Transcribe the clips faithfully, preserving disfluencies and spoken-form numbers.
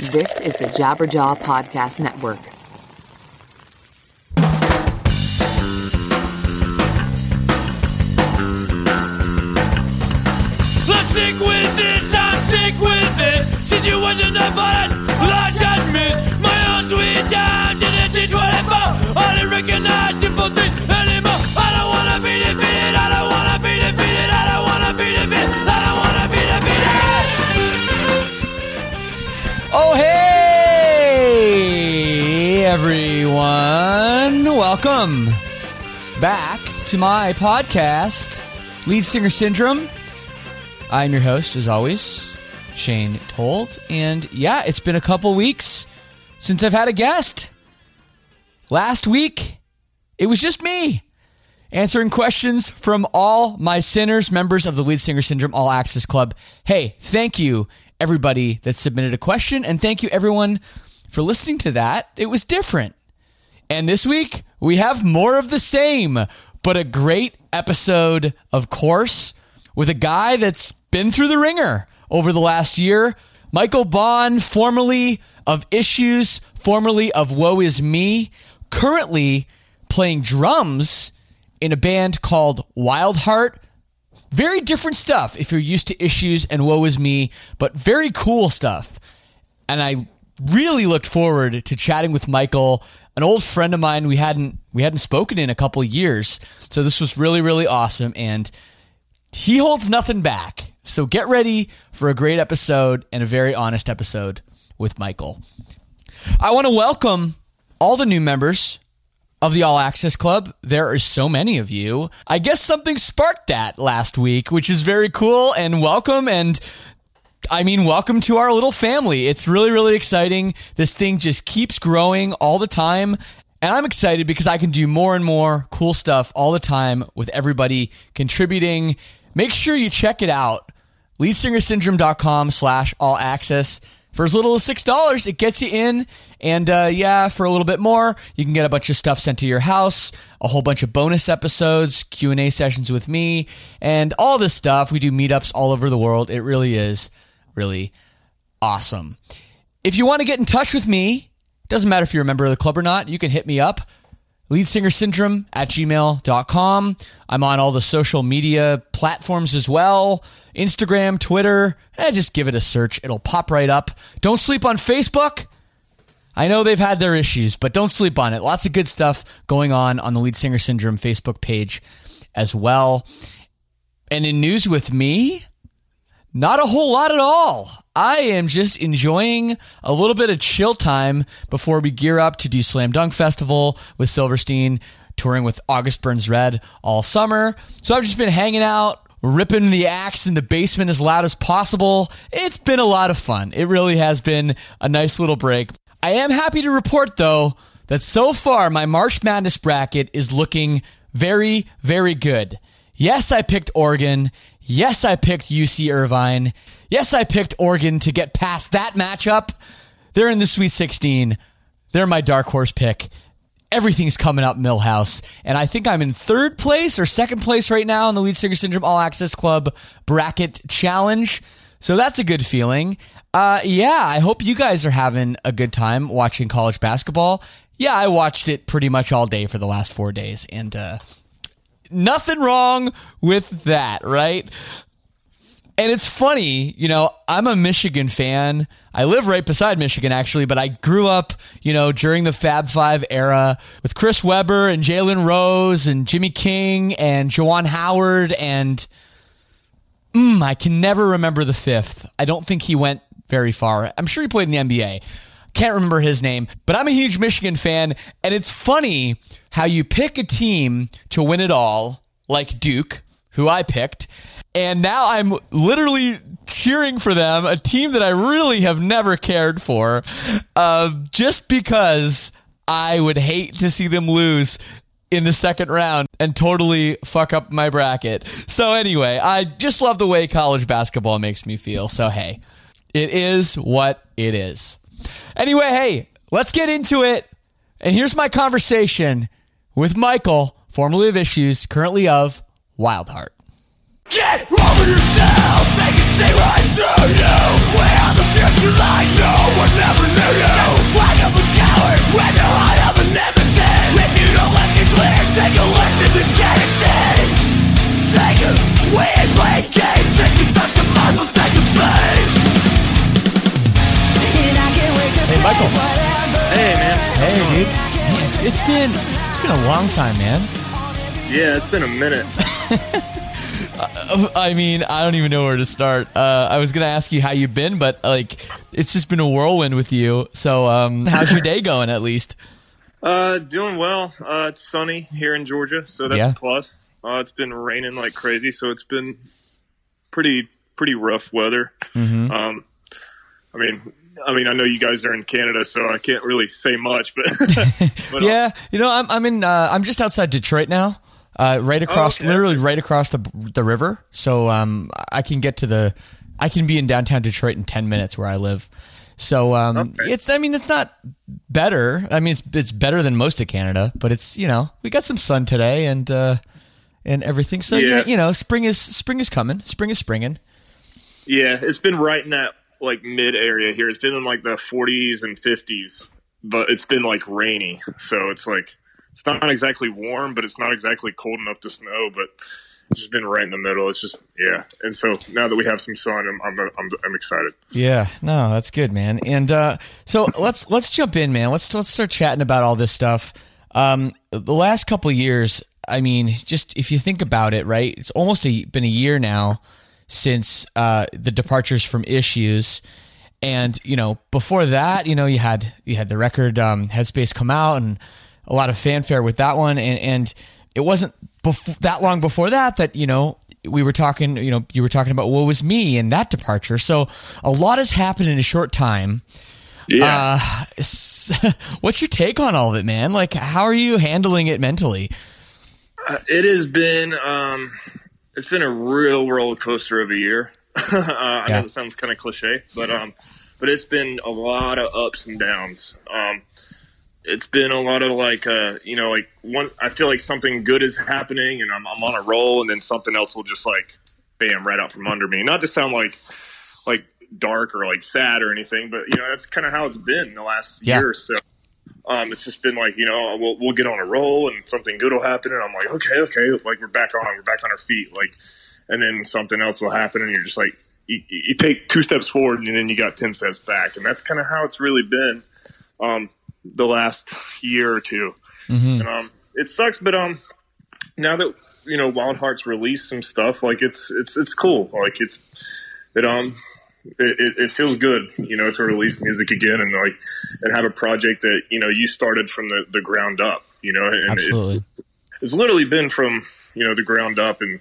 This is the Jabberjaw Podcast Network. I'm sick with this, I'm sick with this. Situation that violent, large judgment. My own sweet time didn't teach what I found. I didn't recognize simple things anymore. I don't wanna be defeated, I don't wanna be defeated, I don't wanna be defeated, I don't wanna be defeated. Oh, hey, everyone. Welcome back to my podcast, Lead Singer Syndrome. I'm your host, as always, Shane Told. And yeah, it's been a couple weeks since I've had a guest. Last week, it was just me answering questions from all my sinners, members of the Lead Singer Syndrome All Access Club. Hey, thank you, everybody that submitted a question. And thank you, everyone, for listening to that. It was different. And this week, we have more of the same, but a great episode, of course, with a guy that's been through the ringer over the last year. Michael Bond, formerly of Issues, formerly of Woe Is Me, currently playing drums in a band called Wildheart. Very different stuff if you're used to Issues and Woe Is Me, but very cool stuff. And I really looked forward to chatting with Michael, an old friend of mine we hadn't we hadn't spoken in a couple years. So this was really, really awesome, and he holds nothing back. So get ready for a great episode and a very honest episode with Michael. I want to welcome all the new members of the All Access Club. There are so many of you. I guess something sparked that last week, which is very cool, and welcome. And I mean, welcome to our little family. It's really, really exciting. This thing just keeps growing all the time. And I'm excited because I can do more and more cool stuff all the time with everybody contributing. Make sure you check it out. leadsingersyndrome.com slash all access. For as little as six dollars, it gets you in. And uh, yeah, for a little bit more, you can get a bunch of stuff sent to your house, a whole bunch of bonus episodes, Q and A sessions with me, and all this stuff. We do meetups all over the world. It really is really awesome. If you want to get in touch with me, doesn't matter if you're a member of the club or not, you can hit me up. leadsingersyndrome at gmail dot com. I'm on all the social media platforms as well. Instagram, Twitter. Eh, just give it a search. It'll pop right up. Don't sleep on Facebook. I know they've had their issues, but don't sleep on it. Lots of good stuff going on on the Lead Singer Syndrome Facebook page as well. And in news with me, not a whole lot at all. I am just enjoying a little bit of chill time before we gear up to do Slam Dunk Festival with Silverstein, touring with August Burns Red all summer. So I've just been hanging out, ripping the axe in the basement as loud as possible. It's been a lot of fun. It really has been a nice little break. I am happy to report, though, that so far my March Madness bracket is looking very, very good. Yes, I picked Oregon. Yes, I picked U C Irvine. Yes, I picked Oregon to get past that matchup. They're in the Sweet sixteen. They're my dark horse pick. Everything's coming up Millhouse. And I think I'm in third place or second place right now in the Lead Singer Syndrome All Access Club Bracket Challenge. So that's a good feeling. Uh, yeah, I hope you guys are having a good time watching college basketball. Yeah, I watched it pretty much all day for the last four days. And, uh... nothing wrong with that, right? And it's funny, you know, I'm a Michigan fan. I live right beside Michigan, actually, but I grew up, you know, during the Fab Five era with Chris Webber and Jalen Rose and Jimmy King and Juwan Howard, and mm, I can never remember the fifth. I don't think he went very far. I'm sure he played in the N B A. Can't remember his name, but I'm a huge Michigan fan, and it's funny how you pick a team to win it all, like Duke, who I picked, and now I'm literally cheering for them, a team that I really have never cared for, uh, just because I would hate to see them lose in the second round and totally fuck up my bracket. So anyway, I just love the way college basketball makes me feel, so hey, it is what it is. Anyway, hey, let's get into it. And here's my conversation with Michael, formerly of Issues, currently of Wildheart. Get over yourself, they can see right through you. Where the future lies, no one ever it's been it's been a long time, man. Yeah, it's been a minute. I mean, I don't even know where to start. Uh, I was gonna ask you how you've been, but like, it's just been a whirlwind with you. So, um, how's your day going? At least. Uh, doing well. Uh, it's sunny here in Georgia, so that's Yeah. a plus. Uh, it's been raining like crazy, so it's been pretty pretty rough weather. Mm-hmm. Um, I mean. I mean, I know you guys are in Canada, so I can't really say much, but, but Yeah, you know, I'm I'm in uh, I'm just outside Detroit now, uh, right across, okay. literally right across the the river. So um, I can get to the, I can be in downtown Detroit in ten minutes where I live. So um, Okay. it's, I mean, it's not better. I mean, it's it's better than most of Canada, but it's, you know, we got some sun today and uh, and everything. So yeah. Yeah. you know, spring is spring is coming. Spring is springing. yeah, it's been right in that like mid area here. It's been in like the forties and fifties, but it's been like rainy, so it's like it's not exactly warm, but it's not exactly cold enough to snow. But it's just been right in the middle. It's just yeah. And so now that we have some sun, I'm I'm I'm, I'm excited. Yeah, no, that's good, man. And uh, so let's let's jump in, man. Let's let's start chatting about all this stuff. Um, the last couple of years, I mean, just if you think about it, right? It's almost a, been a year now since uh, the departures from Issues, and you know, before that, you know, you had you had the record um, Headspace come out, and a lot of fanfare with that one, and and it wasn't bef- that long before that that you know we were talking, you know, you were talking about Woe Was Me and that departure. So a lot has happened in a short time. Yeah. Uh, s- what's your take on all of it, man? Like, how are you handling it mentally? Uh, it has been um, it's been a real roller coaster of a year. uh, I Yeah. know it sounds kind of cliche, but um, but it's been a lot of ups and downs. Um, it's been a lot of like uh, you know, like one. I feel like something good is happening, and I'm I'm on a roll, and then something else will just like bam right out from under me. Not to sound like like dark or like sad or anything, but you know that's kind of how it's been the last Yeah. year or so. Um, it's just been like, you know, we'll we'll get on a roll and something good will happen, and I'm like, okay, okay, like we're back on, we're back on our feet, like, and then something else will happen, and you're just like, you, you take two steps forward, and then you got ten steps back, and that's kind of how it's really been, um, the last year or two, Mm-hmm. and um, it sucks, but um, now that you know Wild Heart's released some stuff, like it's it's it's cool, like it's it um. It, it, it feels good, you know, to release music again and like and have a project that you know you started from the, the ground up, you know. And Absolutely. It's, it's literally been from you know the ground up, and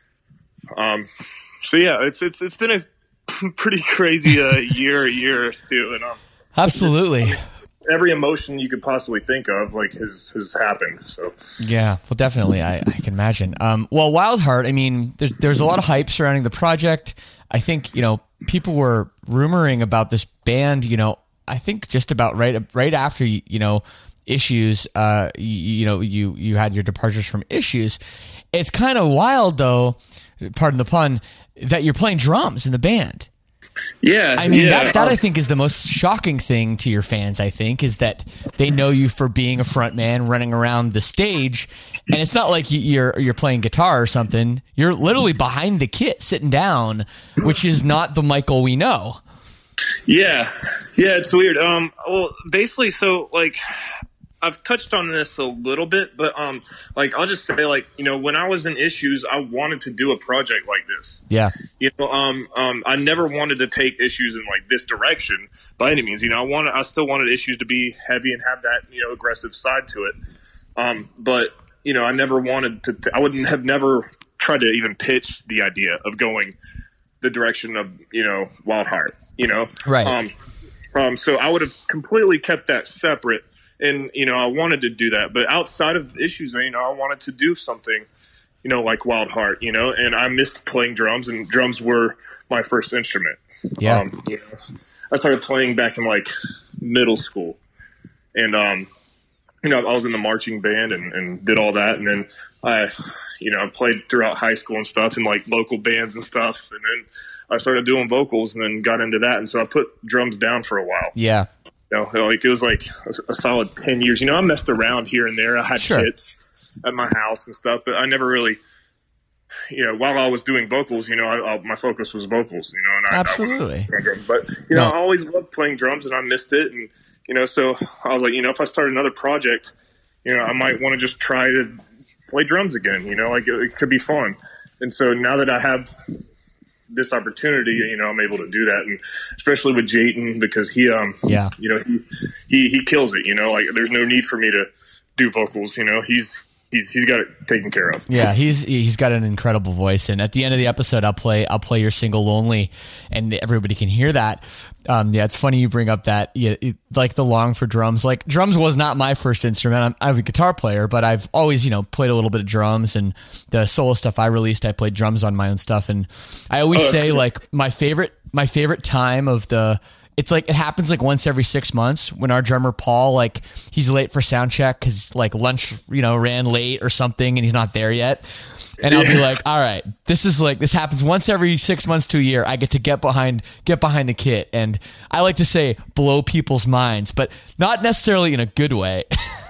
um, so yeah, it's it's it's been a pretty crazy uh, year, year or two, and um, Absolutely. every emotion you could possibly think of like has has happened. So Yeah, well, definitely. I, I can imagine. Um, well, Wild Heart, I mean, there's, there's a lot of hype surrounding the project. I think, you know, people were rumoring about this band, you know, I think just about right right after, you know, Issues, uh, you, you know, you, you had your departures from Issues. It's kind of wild, though, pardon the pun, that you're playing drums in the band. yeah, I mean, yeah, that, that um, I think is the most shocking thing to your fans, I think, is that they know you for being a front man running around the stage. And it's not like you- you're you're playing guitar or something. You're literally behind the kit, sitting down, which is not the Michael we know. Yeah, yeah, it's weird. Um, well, basically, so like, I've touched on this a little bit, but um, like, I'll just say, like, you know, when I was in Issues, I wanted to do a project like this. Yeah. You know, um, um, I never wanted to take Issues in like this direction by any means. You know, I wanted, I still wanted Issues to be heavy and have that you know aggressive side to it. Um, but you know, I never wanted to. I wouldn't have never tried to even pitch the idea of going the direction of you know Wild Heart. You know, Right. Um, um, so I would have completely kept that separate, and you know, I wanted to do that. But outside of Issues, you know, I wanted to do something, you know, like Wild Heart. You know, and I missed playing drums, and drums were my first instrument. Yeah. Um, you know, I started playing back in like middle school, and um, you know, I was in the marching band and, and did all that, and then I, you know, played throughout high school and stuff in like local bands and stuff, and then I started doing vocals and then got into that, and so I put drums down for a while. Yeah. You know, like it was like a, a solid ten years. You know, I messed around here and there. I had Sure. kits at my house and stuff, but I never really, you know, while I was doing vocals, you know, I, I, my focus was vocals. You know, and I, Absolutely. I was, but you know, No. I always loved playing drums, and I missed it, and you know, so I was like, you know, if I start another project, you know, I might want to just try to play drums again, you know, like it, it could be fun. And so now that I have this opportunity, you know, I'm able to do that. And especially with Jayton, because he, um, yeah, you know, he, he, he kills it, you know, like there's no need for me to do vocals, you know, he's, He's he's got it taken care of. Yeah, he's he's got an incredible voice, and at the end of the episode, I'll play I'll play your single "Lonely," and everybody can hear that. Um, yeah, it's funny you bring up that, yeah, it, like the long for drums. Like drums was not my first instrument. I'm, I'm a guitar player, but I've always you know played a little bit of drums, and the solo stuff I released, I played drums on my own stuff, and I always oh, say cool. like my favorite my favorite time of the. It's like it happens like once every six months when our drummer Paul, like he's late for sound check because like lunch, you know, ran late or something and he's not there yet. And I'll be like, all right, this is like, this happens once every six months to a year. I get to get behind, get behind the kit. And I like to say blow people's minds, but not necessarily in a good way.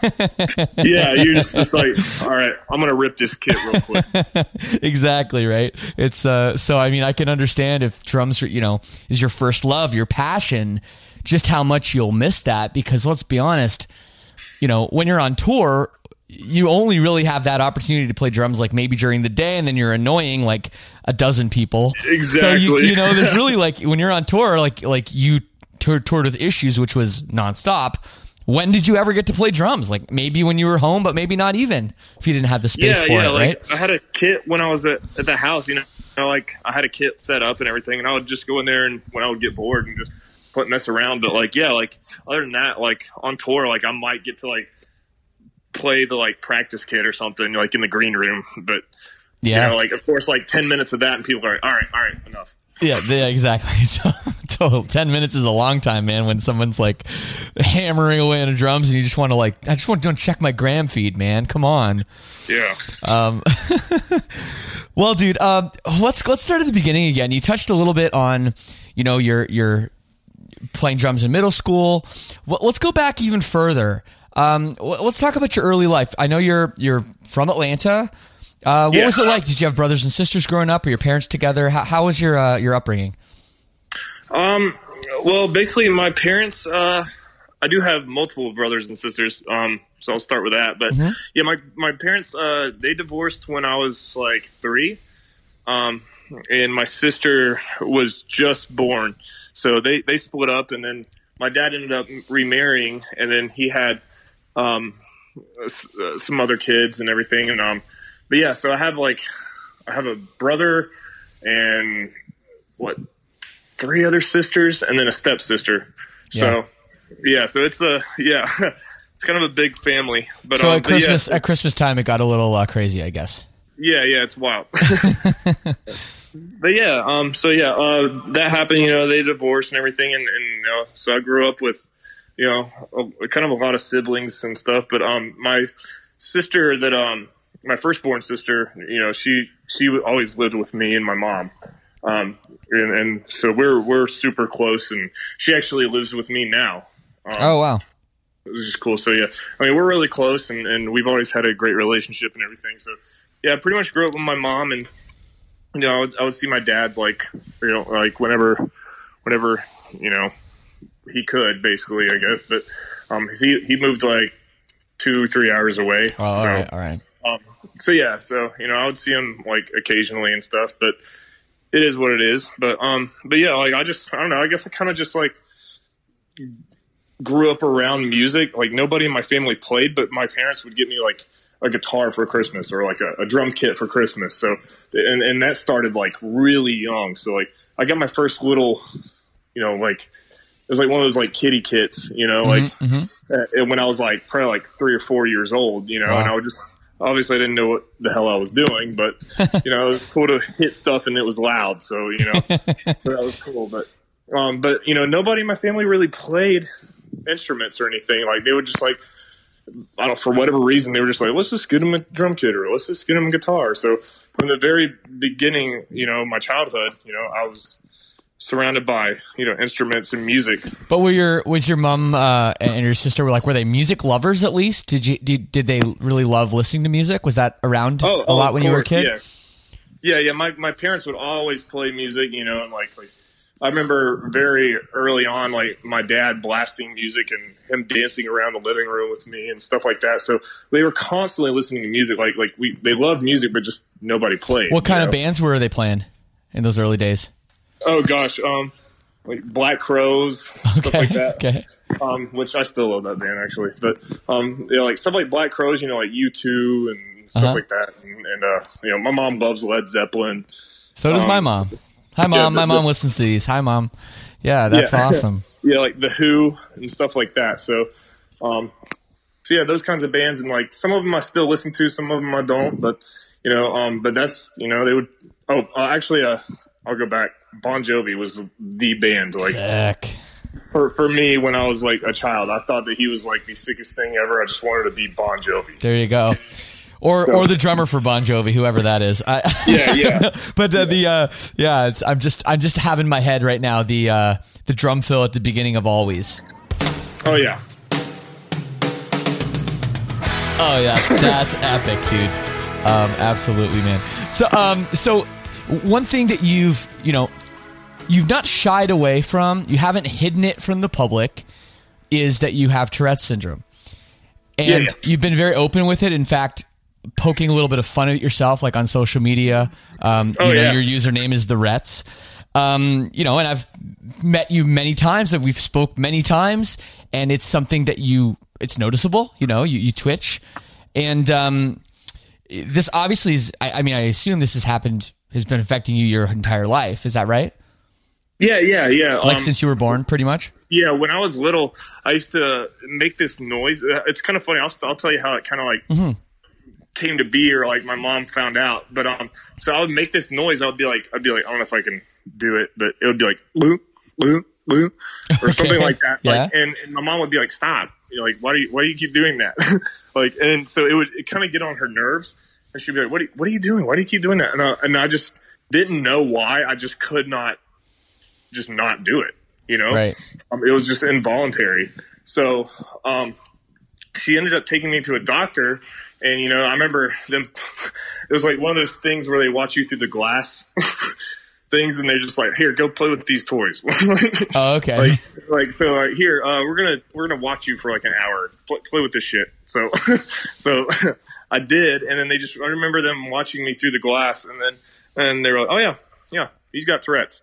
Yeah. You're just, just like, all right, I'm going to rip this kit real quick. Exactly. Right. It's uh, so, I mean, I can understand if drums, you know, is your first love, your passion, just how much you'll miss that, because let's be honest, you know, when you're on tour, you only really have that opportunity to play drums like maybe during the day, and then you're annoying like a dozen people. Exactly. So you, you know, there's really like when you're on tour, like like you toured, toured with Issues, which was nonstop. When did you ever get to play drums? Like maybe when you were home, but maybe not even if you didn't have the space yeah, for yeah, it, like, right? I had a kit when I was at, at the house, you know, you know, like I had a kit set up and everything, and I would just go in there and when I would get bored and just put mess around. But like, yeah, like other than that, like on tour, like I might get to like play the like practice kit or something like in the green room, but yeah, you know, like of course like ten minutes of that and people are like, all right all right enough. Yeah, yeah, exactly. So, so ten minutes is a long time, man, when someone's like hammering away on the drums and you just want to like I just want to check my gram feed, man, come on. Yeah. Um well dude, um let's let's start at the beginning again. You touched a little bit on, you know, your your playing drums in middle school. Well, let's go back even further. Um, let's talk about your early life. I know you're you're from Atlanta. Uh, what yeah. was it like? Did you have brothers and sisters growing up, or your parents together? How, how was your uh, your upbringing? Um, well, basically, my parents. Uh, I do have multiple brothers and sisters. Um, so I'll start with that. But mm-hmm. yeah, my my parents. Uh, they divorced when I was like three. Um, and my sister was just born, so they they split up, and then my dad ended up remarrying, and then he had. Um, uh, some other kids and everything. And, um, but yeah, so I have like, I have a brother and what, three other sisters and then a stepsister. Yeah. So yeah, so it's a, yeah, it's kind of a big family, but so um, at Christmas, yeah, at Christmas time, it got a little uh, crazy, I guess. Yeah. Yeah. It's wild. But yeah, um, so yeah, uh, that happened, you know, they divorced and everything. And, and you know, so I grew up with, you know, a, kind of a lot of siblings and stuff. But um, my sister that um, my firstborn sister, you know, she she always lived with me and my mom, um, and, and so we're we're super close. And she actually lives with me now. Um, oh wow, it was just cool. So yeah, I mean, we're really close, and, and we've always had a great relationship and everything. So yeah, I pretty much grew up with my mom, and you know, I would, I would see my dad like you know like whenever whenever you know. He could basically, I guess, but um, he he moved like two, three hours away. Oh, all so, right, all right. Um, so yeah, so you know, I would see him like occasionally and stuff, but it is what it is. But um, but yeah, like I just I don't know. I guess I kind of just like grew up around music. Like nobody in my family played, but my parents would get me like a guitar for Christmas or like a, a drum kit for Christmas. So and and that started like really young. So like I got my first little, you know, like. It was like one of those like kitty kits, you know, like mm-hmm, mm-hmm. Uh, when I was like probably like three or four years old, you know, wow. and I would just, obviously I didn't know what the hell I was doing, but you know, it was cool to hit stuff and it was loud. So, you know, that was cool. But, um, but you know, nobody in my family really played instruments or anything. Like they would just like, I don't, for whatever reason, they were just like, let's just get them a drum kit or let's just get them a guitar. So from the very beginning, you know, my childhood, you know, I was surrounded by, you know, instruments and music. But were your was your mom uh, and your sister were like were they music lovers at least? Did you did, did they really love listening to music? Was that around oh, a oh, lot when course, you were a kid? Yeah, yeah, yeah. My my parents would always play music, you know, and like like I remember very early on, like my dad blasting music and him dancing around the living room with me and stuff like that. So they were constantly listening to music. Like, like we, they loved music, but just nobody played. What kind you of know? bands were they playing in those early days? Oh gosh. Um, like Black Crowes, Okay. stuff like that. Okay. Um, which I still love that band actually, but, um, you know, like stuff like Black Crowes, you know, like U two and stuff Uh-huh. like that. And, and, uh, you know, my mom loves Led Zeppelin. So does Um, my mom. Hi, mom. yeah, my the- mom the- listens to these. Hi, mom. Yeah, that's Yeah. awesome. Yeah, like The Who and stuff like that. So, um, so yeah, those kinds of bands, and like some of them I still listen to, some of them I don't. But you know, um, but that's you know they would. Oh, uh, actually, uh, I'll go back. Bon Jovi was the band. Like Sick. for for me when I was like a child, I thought that he was like the sickest thing ever. I just wanted to be Bon Jovi. There you go. Or So- or the drummer for Bon Jovi, whoever that is. I, Yeah, yeah. But uh, the uh, yeah, it's, I'm just I'm just having in my head right now the uh, the drum fill at the beginning of Always. Oh yeah. Oh yeah, that's, that's epic, dude. Um, absolutely, man. So um, so one thing that you've you know you've not shied away from, you haven't hidden it from the public, is that you have Tourette's syndrome, and Yeah, yeah. you've been very open with it. In fact, poking a little bit of fun at yourself, like on social media. Um, Oh, you know, yeah. your username is the Rets. Um, you know, and I've met you many times, and we've spoke many times, and it's something that you, it's noticeable. You know, you, you twitch, and um, this obviously is. I, I mean, I assume this has happened, has been affecting you your entire life. Is that right? Yeah, yeah, yeah. Like Um, since you were born, pretty much. Yeah, when I was little, I used to make this noise. Uh, It's kind of funny. I'll, I'll tell you how it kind of like Mm-hmm. came to be, or like my mom found out. But um, so I would make this noise. I would be like, I'd be like, I don't know if I can do it, but it would be like, loo, loo, loo, or something like that. Yeah. Like, and, and my mom would be like, stop. You're like, why do you, why do you keep doing that? Like, and so it would it kind of get on her nerves, and she'd be like, what, are, what are you doing? Why do you keep doing that? And I, and I just didn't know why. I just could not, just not do it. You know, Right. um, it was just involuntary. So um, she ended up taking me to a doctor, and you know, I remember them. It was like one of those things where they watch you through the glass things, and they're just like, "Here, go play with these toys." Oh, okay. like, like so, like here, uh, we're gonna we're gonna watch you for like an hour. Play, play with this shit. So, so I did, and then they just. I remember them watching me through the glass, and then and they were like, "Oh yeah, yeah, he's got Tourette's."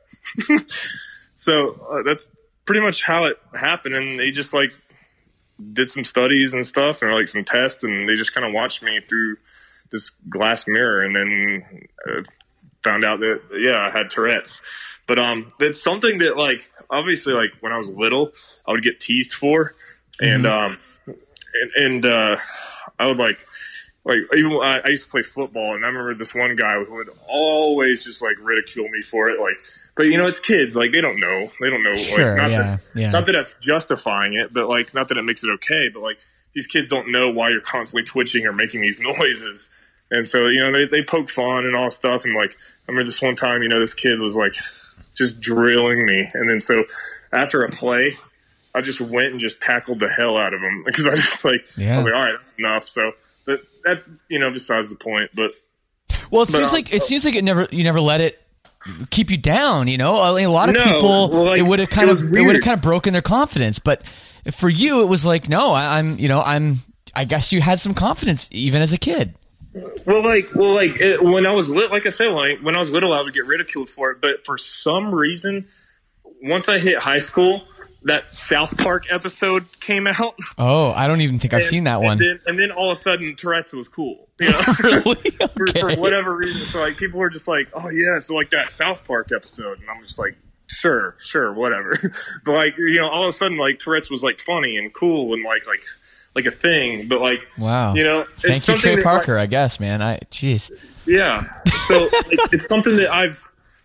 So uh, that's pretty much how it happened, and they just like did some studies and stuff, and like some tests, and they just kind of watched me through this glass mirror, and then uh, found out that yeah, I had Tourette's. But um, it's something that like obviously like when I was little, I would get teased for, and um, and, and uh, I would like. Like even I, I used to play football, and I remember this one guy who would always just like ridicule me for it. Like, but you know, it's kids; like they don't know, they don't know. Sure, like, not yeah, that, yeah. Not that that's justifying it, but like, not that it makes it okay. But like, these kids don't know why you're constantly twitching or making these noises, and so you know, they they poke fun and all stuff. And like, I remember this one time, you know, this kid was like just drilling me, and then so after a play, I just went and just tackled the hell out of him because I just like Yeah. I was like, all right, that's enough. So. But that's, you know, besides the point. But Well, it But, seems um, like it seems like it never you never let it keep you down. You know, I mean, a lot of No, people well, like, it would have kind it of was it would have weird. kind of broken their confidence. But for you, it was like, no, I, I'm you know I'm I guess you had some confidence even as a kid. well, like, well, like it, when I was lit, like I said, like when I was little, I would get ridiculed for it. But for some reason, once I hit high school, that South Park episode came out. Oh, I don't even think I've And- seen that one. And then, and then all of a sudden, Tourette's was cool. You know, Really? for, for Okay. whatever reason. So like people were just like, "Oh yeah," so like that South Park episode, and I'm just like, "Sure, sure, whatever." But like you know, all of a sudden, like Tourette's was like funny and cool and like like like a thing. But like Wow. you know, it's Thank you, something Trey that, Parker. like, I guess, man. I jeez. yeah. So like, it's something that I've.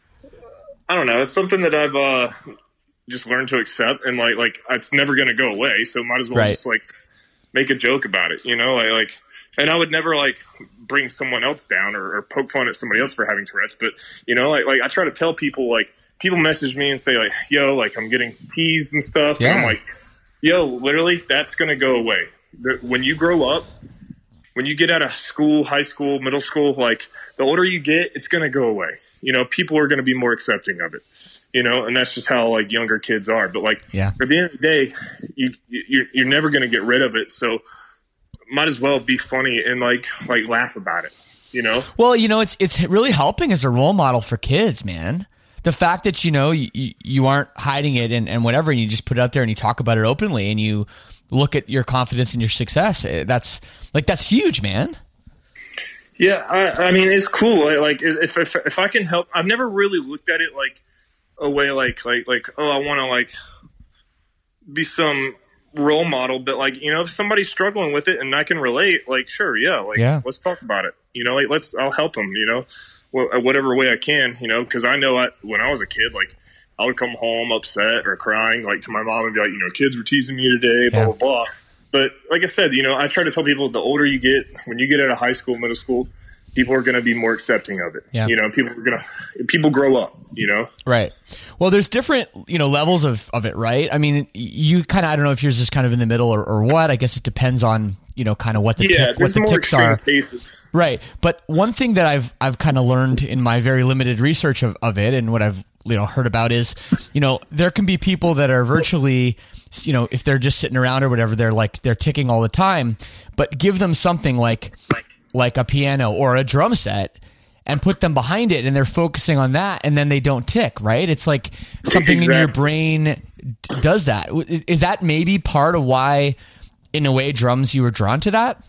I don't know. It's something that I've uh, just learned to accept, and like like it's never going to go away. So might as well Right. just like make a joke about it, you know? Like, like and I would never like bring someone else down or, or poke fun at somebody else for having Tourette's, but you know, like like I try to tell people like people message me and say like, "Yo, like I'm getting teased and stuff," and I'm Yeah. like, "Yo, literally, that's going to go away. The- When you grow up." When you get out of school, high school, middle school, like the older you get, it's going to go away. You know, people are going to be more accepting of it. you know, and that's just how like younger kids are. But like, yeah. at the end of the day, you, you're, you're never going to get rid of it. So might as well be funny and like, like laugh about it, you know? Well, you know, it's, it's really helping as a role model for kids, man. The fact that, you know, you, you aren't hiding it and, and whatever, and you just put it out there and you talk about it openly and you look at your confidence and your success. That's like, that's huge, man. Yeah. I, I mean, it's cool. Like if, if, if I can help, I've never really looked at it like a way, like, like, like, oh, I want to like be some role model, but like, you know, if somebody's struggling with it and I can relate, like, sure. Yeah. Like, yeah. let's talk about it. You know, like, let's, I'll help them, you know, whatever way I can, you know, because I know I, when I was a kid, like I would come home upset or crying, like to my mom and be like, you know, kids were teasing me today, blah, yeah. blah, blah. But like I said, you know, I try to tell people the older you get, when you get out of high school, middle school, people are going to be more accepting of it. Yeah. You know, people are going to, people grow up, you know? Right. Well, there's different, you know, levels of, of it, right? I mean, you kind of, I don't know if yours is kind of in the middle or, or what. I guess it depends on, you know, kind of what the, yeah, tick, what the ticks are. Cases. Right. But one thing that I've, I've kind of learned in my very limited research of, of it and what I've, you know, heard about is, you know, there can be people that are virtually, you know, if they're just sitting around or whatever, they're like, they're ticking all the time, but give them something like, like a piano or a drum set and put them behind it and they're focusing on that and then they don't tick, right? It's like something exactly. in your brain d- does that. Is that maybe part of why, in a way, drums, you were drawn to that?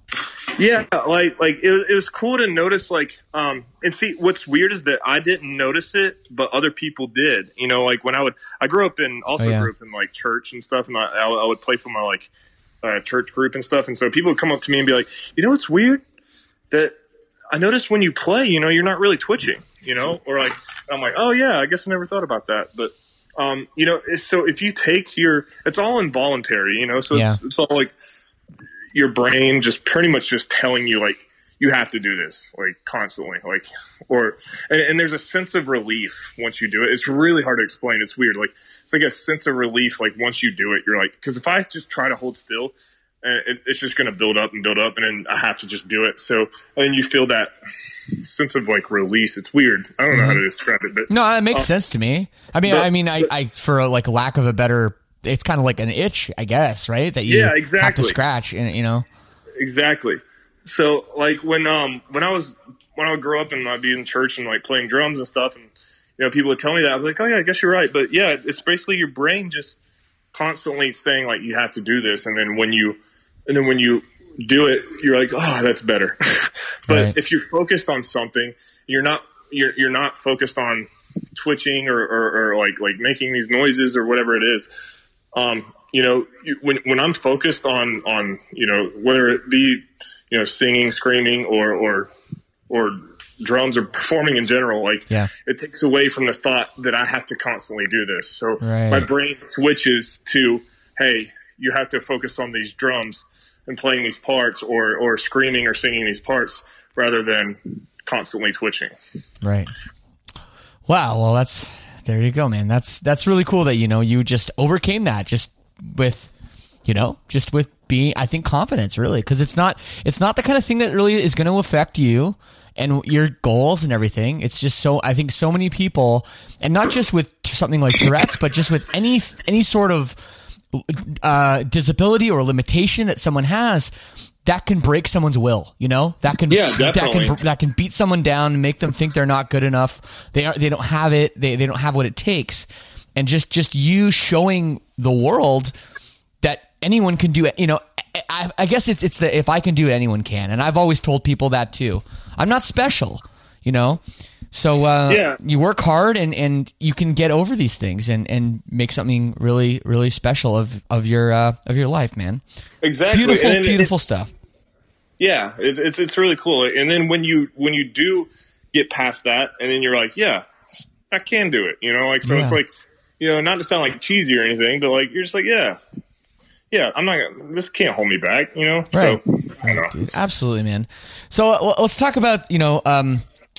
Yeah, like like it, it was cool to notice, like, um, and see, what's weird is that I didn't notice it, but other people did. You know, like when I would, I grew up in, also oh, yeah. grew up in like church and stuff, and I, I would play for my like uh, church group and stuff, and so people would come up to me and be like, you know, what's weird that I noticed when you play, you know, you're not really twitching, you know, or like I'm like, oh yeah, I guess I never thought about that, but um, you know, so if you take your, it's all involuntary, you know, so yeah. it's, it's all like your brain just pretty much just telling you like you have to do this like constantly, like, or and, and there's a sense of relief once you do it. It's really hard to explain. It's weird. Like it's like a sense of relief. Like once you do it, you're like, because if I just try to hold still, it, it's just going to build up and build up, and then I have to just do it. So and then you feel that sense of like release. It's weird. I don't know how to describe it, but no, it makes uh, sense to me. I mean, but, I mean, I, but, I for like lack of a better. It's kind of like an itch, I guess, right? That you yeah, exactly. have to scratch, and you know. Exactly. So, like when um when I was when I would grow up and I'd be in church and like playing drums and stuff, and you know people would tell me that, I'd be like, oh yeah, I guess you're right. But yeah, it's basically your brain just constantly saying like you have to do this, and then when you and then when you do it, you're like, oh, that's better. But right. if you're focused on something, you're not you're you're not focused on twitching or, or, or like like making these noises or whatever it is. Um, you know, you, when when I'm focused on on you know whether it be you know singing, screaming, or or or drums or performing in general, like yeah. it takes away from the thought that I have to constantly do this. So right. my brain switches to, hey, you have to focus on these drums and playing these parts, or or screaming or singing these parts, rather than constantly twitching. Right. Wow. Well, that's. There you go, man. That's that's really cool that, you know, you just overcame that just with, you know, just with being, I think, confidence, really, because it's not it's not the kind of thing that really is going to affect you and your goals and everything. It's just so, I think so many people, and not just with something like Tourette's, but just with any any sort of uh, disability or limitation that someone has, that can break someone's will, you know, that can, yeah, that can, that can beat someone down and make them think they're not good enough. They are, they don't have it. They, they don't have what it takes. And just, just you showing the world that anyone can do it. You know, I, I guess it's, it's the, if I can do it, anyone can. And I've always told people that too. I'm not special, you know? So, uh, yeah. you work hard and, and you can get over these things and, and make something really, really special of, of your, uh, of your life, man. Exactly. Beautiful, then, beautiful it, stuff. Yeah. It's, it's, it's really cool. And then when you, when you do get past that, and then you're like, yeah, I can do it, you know, like, so yeah. It's like, you know, not to sound like cheesy or anything, but like, you're just like, yeah, yeah, I'm not gonna, this can't hold me back, you know? Right. So, I don't know. Dude, absolutely, man. So uh, let's talk about, you know, um,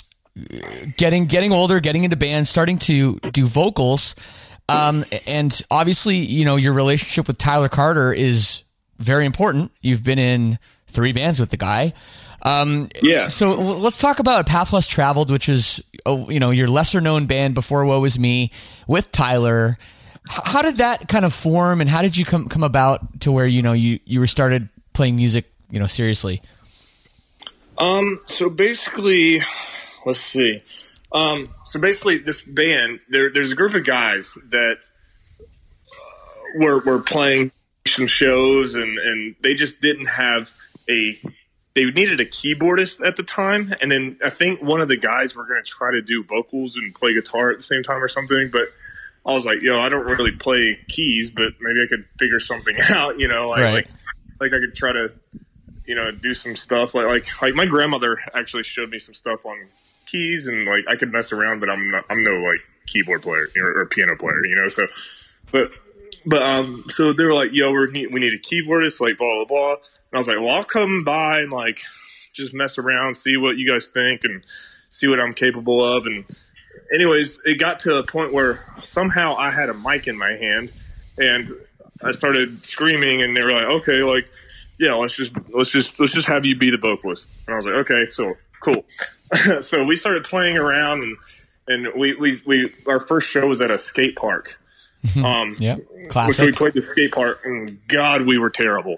getting getting older, getting into bands, starting to do vocals, um, and obviously, you know, your relationship with Tyler Carter is very important. You've been in three bands with the guy. Um, Yeah. So l- let's talk about Path Less Traveled, which is, oh, you know, your lesser known band before Woe Is Me with Tyler. H- how did that kind of form, and how did you come come about to where, you know, you, you were started playing music, you know, seriously? Um, so basically, let's see. Um, so basically this band, there, there's a group of guys that uh, were, were playing some shows, and, and they just didn't have a, they needed a keyboardist at the time. And then I think one of the guys were going to try to do vocals and play guitar at the same time or something. But I was like, yo, I don't really play keys, but maybe I could figure something out, you know, like, Right. like, like I could try to, you know, do some stuff. Like, like, like my grandmother actually showed me some stuff on keys, and like I could mess around, but I'm not, I'm no like keyboard player or, or piano player, you know. So, but, but um, so they were like, yo, we need we need a keyboardist, like blah blah blah. And I was like, well, I'll come by and like just mess around, see what you guys think, and see what I'm capable of. And anyways, it got to a point where somehow I had a mic in my hand, and I started screaming, and they were like, okay, like, yeah, let's just let's just let's just have you be the vocalist. And I was like, okay, so cool. So we started playing around, and and we, we, we our first show was at a skate park. Um, Yeah, So classic. we played the skate park, and God, we were terrible.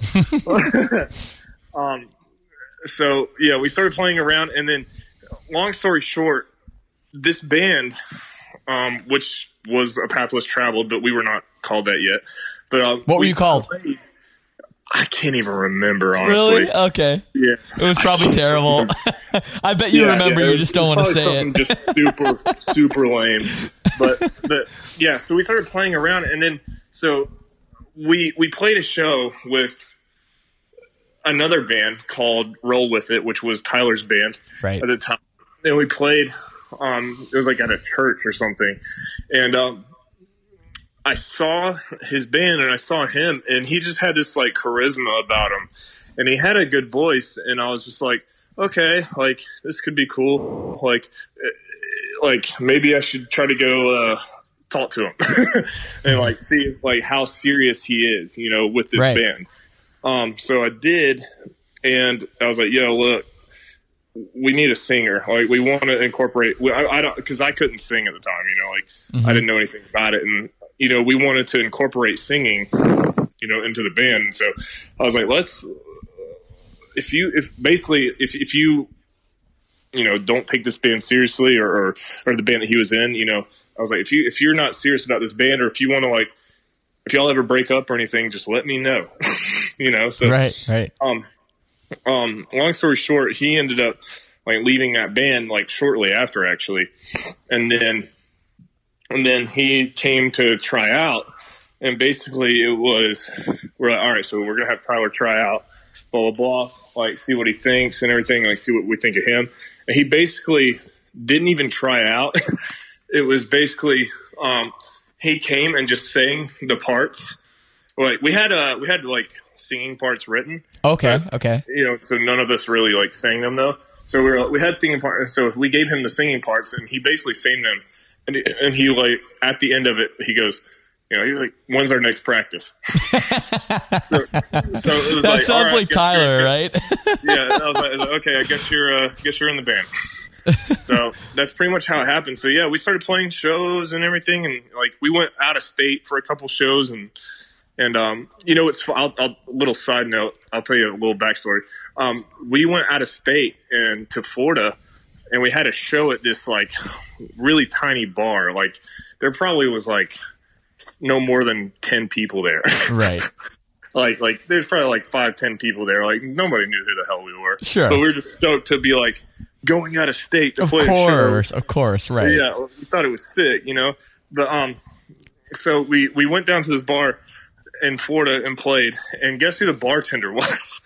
um, so yeah, we started playing around, and then, long story short, this band, um, which was a Path Less Traveled, but we were not called that yet. But um, What were we you called? played- I can't even remember, honestly. Really? Okay. Yeah. It was probably terrible. I bet you Yeah, remember. yeah, You was- just don't want was to say probably it. something Just super, super lame. But, but yeah, so we started playing around, and then so we we played a show with another band called Roll With It, which was Tyler's band Right. at the time. And we played. Um, it was like at a church or something, and um, I saw his band, and I saw him, and he just had this like charisma about him, and he had a good voice, and I was just like, okay, like this could be cool, like, uh, like maybe I should try to go uh, talk to him and like see like how serious he is, you know, with this Right. band. Um, so I did, and I was like, yo, look, we need a singer. Like, we want to incorporate. We, I, I don't, because I couldn't sing at the time. You know, like Mm-hmm. I didn't know anything about it, and you know, we wanted to incorporate singing, you know, into the band. And so I was like, let's. If you, if basically, if if you, you know, don't take this band seriously, or, or or the band that he was in, you know, I was like, if you if you're not serious about this band, or if you want to like, if y'all ever break up or anything, just let me know. You know, so Right. Right. um, um, long story short, he ended up like leaving that band like shortly after, actually, and then and then he came to try out, and basically it was we're like, all right, so we're gonna have Tyler try out, blah blah blah, like see what he thinks and everything, like see what we think of him, and he basically didn't even try out. It was basically um, he came and just sang the parts. Like we had uh we had like singing parts written. Okay. But, Okay. you know, so none of us really like sang them though. So we were we had singing parts. So we gave him the singing parts, and he basically sang them. And he, and he like at the end of it, he goes, you know, he's like, "When's our next practice?" so, so it was That like, sounds all right, like guess Tyler, you're- right? Yeah, I was, like, I was like, okay, I guess you're, uh, guess you're in the band. So that's pretty much how it happened. So yeah, we started playing shows and everything, and like we went out of state for a couple shows, and and um, you know, it's I'll, I'll, little side note. I'll tell you a little backstory. Um, we went out of state and to Florida, and we had a show at this like really tiny bar. Like there probably was like no more than ten people there. Right. Like, like there's probably like five, ten people there. Like nobody knew who the hell we were. Sure. But we were just stoked to be like going out of state to Of play a show. course. Of course. Right. Yeah, we thought it was sick, you know. But um, so we we went down to this bar in Florida and played, and guess who the bartender was?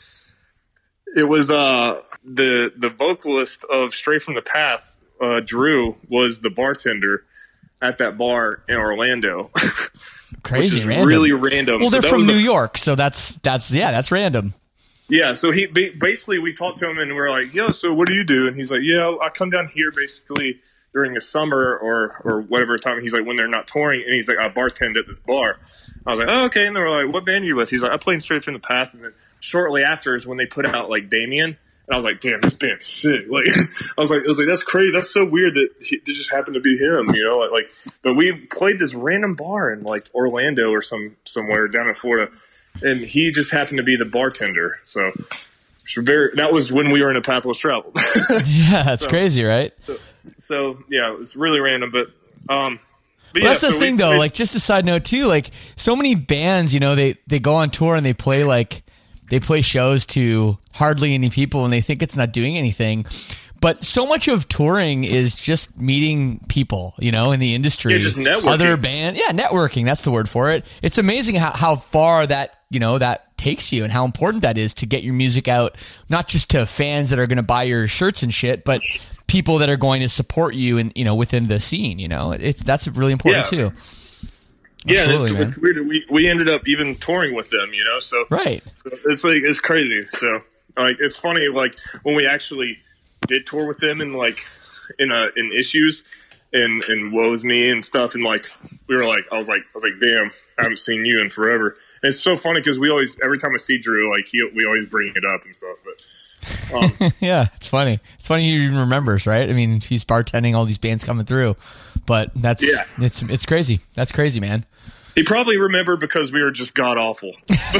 It was uh the the vocalist of Straight from the Path, uh, Drew, was the bartender at that bar in Orlando. Crazy. Which is Random. really random. Well, So they're that from was New the- York, so that's that's yeah, that's random. Yeah, so he ba- basically we talked to him and we are like, "Yo, so what do you do?" And he's like, "Yeah, I come down here basically during the summer or or whatever time." He's like, "When they're not touring," and he's like, "I bartend at this bar." I was like, "Oh, okay." And they were like, "What band are you with?" He's like, "I played Straight from the Path." And then shortly after is when they put out like Damien, And I was like, damn, this band's sick. Like, I was like, I was like, that's crazy. That's so weird that he, it just happened to be him, you know? Like, like, but we played this random bar in like Orlando or some somewhere down in Florida, and he just happened to be the bartender. So, very that was when we were in a Pathless Travel. Yeah, that's so, crazy, right? So, so yeah, it was really random, but um. But well, yeah, that's the so thing, we, though. we, like, just a side note too. Like, so many bands, you know, they they go on tour and they play like they play shows to hardly any people, and they think it's not doing anything. But so much of touring is just meeting people, you know, in the industry. Yeah, just networking. Other band, yeah, networking. That's the word for it. It's amazing how, how far that you know that takes you, and how important that is to get your music out, not just to fans that are going to buy your shirts and shit, but people that are going to support you and you know within the scene. You know, it's that's really important yeah. too. Yeah, Absolutely, it's, man. it's weird. that We we ended up even touring with them, you know. So Right. So it's like it's crazy. So like it's funny, like when we actually did tour with them and like in uh in issues and and Woe's Me and stuff, and like we were like I was like I was like damn, I haven't seen you in forever. And it's so funny because we always every time I see Drew, like he we always bring it up and stuff, but. Um, Yeah, it's funny. It's funny he even remembers, right? I mean, he's bartending all these bands coming through, but that's Yeah. it's it's crazy. That's crazy, man. he probably remembered because we were just god awful.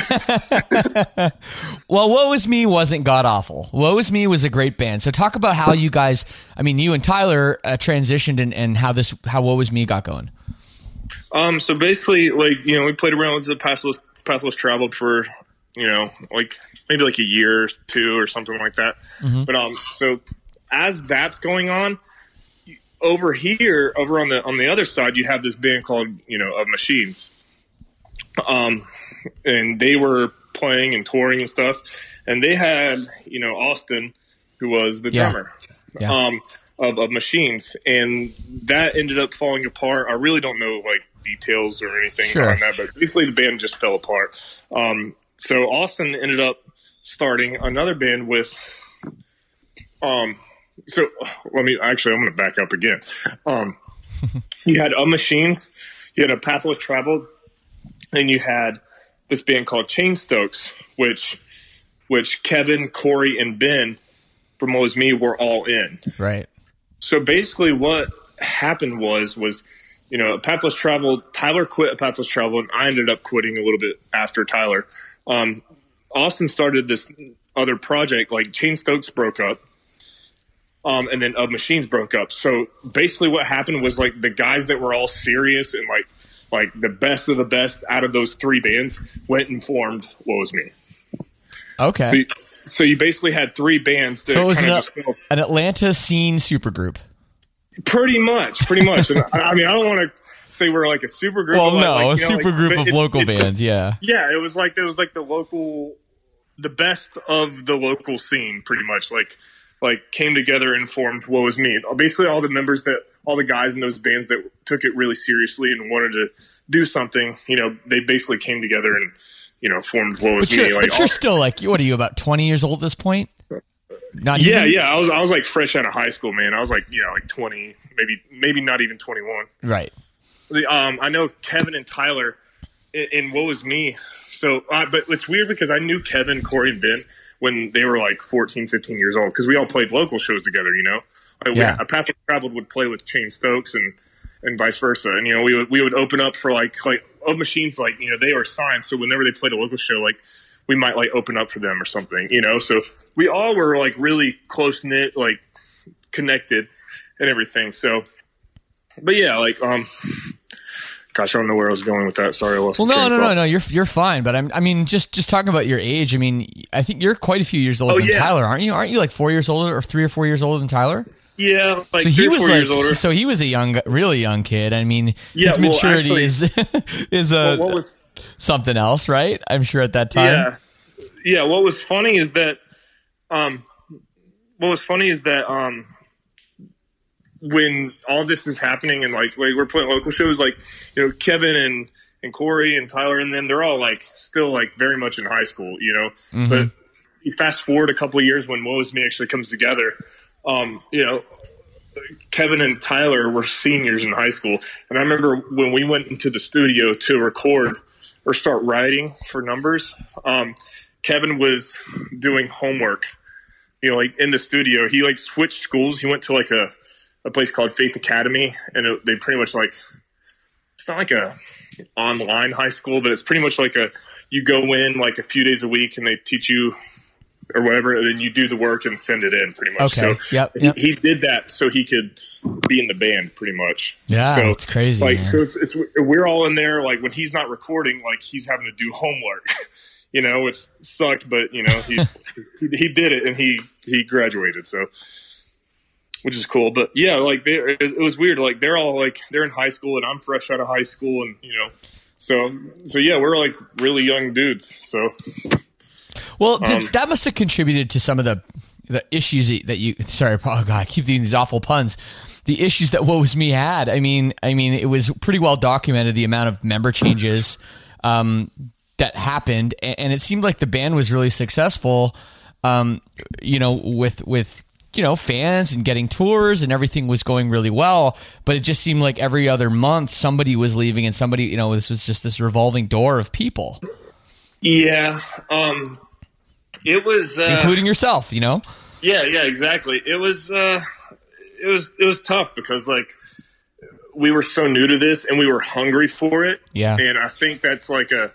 Well, Woe Is Me wasn't god awful. Woe Is Me was a great band. So talk about how you guys, I mean, you and Tyler uh, transitioned and, and how this how Woe Is Me got going. Um, so basically, like you know, we played around with the Pathless Pathless Traveled for you know like maybe like a year or two or something like that. Mm-hmm. But um, so as that's going on, over here, over on the on the other side, you have this band called you know Of Machines, um, and they were playing and touring and stuff, and they had you know Austin, who was the Yeah. drummer, Yeah. um, of, of Machines, and that ended up falling apart. I really don't know like details or anything Sure. on that, but basically the band just fell apart. Um, so Austin ended up starting another band with, um. So let me actually, I'm going to back up again. Um, you had Of Machines, you had a Pathless Traveled, and you had this band called Chainstokes, which, which Kevin, Corey, and Ben from Woe Is Me were all in. Right. So basically, what happened was, was you know, Pathless Traveled. Tyler quit a Pathless Traveled, and I ended up quitting a little bit after Tyler. Um, Austin started this other project. Like Chainstokes broke up. Um, and then Of Machines broke up. So basically what happened was like the guys that were all serious and like like the best of the best out of those three bands went and formed Woe Is Me. Okay. So you, so you basically had three bands that So it was kind an, of just fell- an Atlanta scene supergroup. pretty much, pretty much. And I, I mean, I don't want to say we're like a super group. Well, like, no, like, a you know, super like, group but of it's- local it's- bands. Yeah. Yeah, it was like it was like the local, the best of the local scene, pretty much. Like, like came together and formed Woe Is Me. Basically, all the members that, all the guys in those bands that took it really seriously and wanted to do something, you know, they basically came together and, you know, formed Woe Is But Me. you're, Like, but you're all- still like, what are you, about twenty years old at this point? Not yeah, even? yeah. I was, I was like fresh out of high school, man. I was like, you know, like twenty, maybe, maybe not even twenty-one. Right. The, um, I know Kevin and Tyler in, in Woe Is Me. So, uh, but it's weird because I knew Kevin, Corey, and Ben when they were like fourteen, fifteen years old because we all played local shows together, you know? Like, Yeah. we, a Pathless Traveled would play with Chainstokes and, and vice versa. And, you know, we would, we would open up for like, like Of Machines, like, you know, they were signed. So whenever they played a local show, like, we might like open up for them or something, you know? So we all were like really close knit, like connected and everything. So, but yeah, like, um, gosh, I don't know where I was going with that. Sorry, I lost Well, my no, train no, of no, thought. no. You're you're fine. But I'm, I mean, just just talking about your age. I mean, I think you're quite a few years older Oh, than yeah. Tyler, aren't you? Aren't you like four years older, or three or four years older than Tyler? Yeah, like So three he or was four like, years older. so he was a young, really young kid. I mean, Yeah, his well, maturity actually- is is a Well, what was something else, right? I'm sure at that time. yeah, yeah. What was funny is that, um, what was funny is that, um, when all this is happening and like, like we're playing local shows, like you know, Kevin and and Corey and Tyler and them, they're all like still like very much in high school, you know. Mm-hmm. But you fast forward a couple of years when Woe Is Me actually comes together, um, you know. Kevin and Tyler were seniors in high school. And I remember when we went into the studio to record or start writing for numbers, um, Kevin was doing homework you know, like in the studio, he like switched schools. He went to like a, a place called Faith Academy, and it, they pretty much like, it's not like a online high school, but it's pretty much like a, you go in like a few days a week and they teach you or whatever, and then you do the work and send it in pretty much. Okay. So yep, yep. He, he did that so he could be in the band pretty much. Yeah, so, it's crazy. Like, man. so it's, it's, we're all in there, like when he's not recording, like he's having to do homework, you know, which sucked, but you know, he, he, he did it and he, he graduated. So, which is cool, but yeah, like they, it, it was weird. Like they're all like, they're in high school and I'm fresh out of high school, and you know, so, so yeah, we're like really young dudes. So, well, did, um, that must have contributed to some of the the issues that you. Sorry, oh God, I keep doing these awful puns. The issues that Woe Was Me had. I mean, I mean, it was pretty well documented the amount of member changes um, that happened, and, and it seemed like the band was really successful. Um, you know, with with you know fans and getting tours and everything was going really well, but it just seemed like every other month somebody was leaving, and somebody, you know, this was just this revolving door of people. Yeah. Um, It was uh, including yourself, you know. Yeah, yeah, exactly. It was, uh, it was, it was tough because like we were so new to this and we were hungry for it. Yeah, and I think that's like a,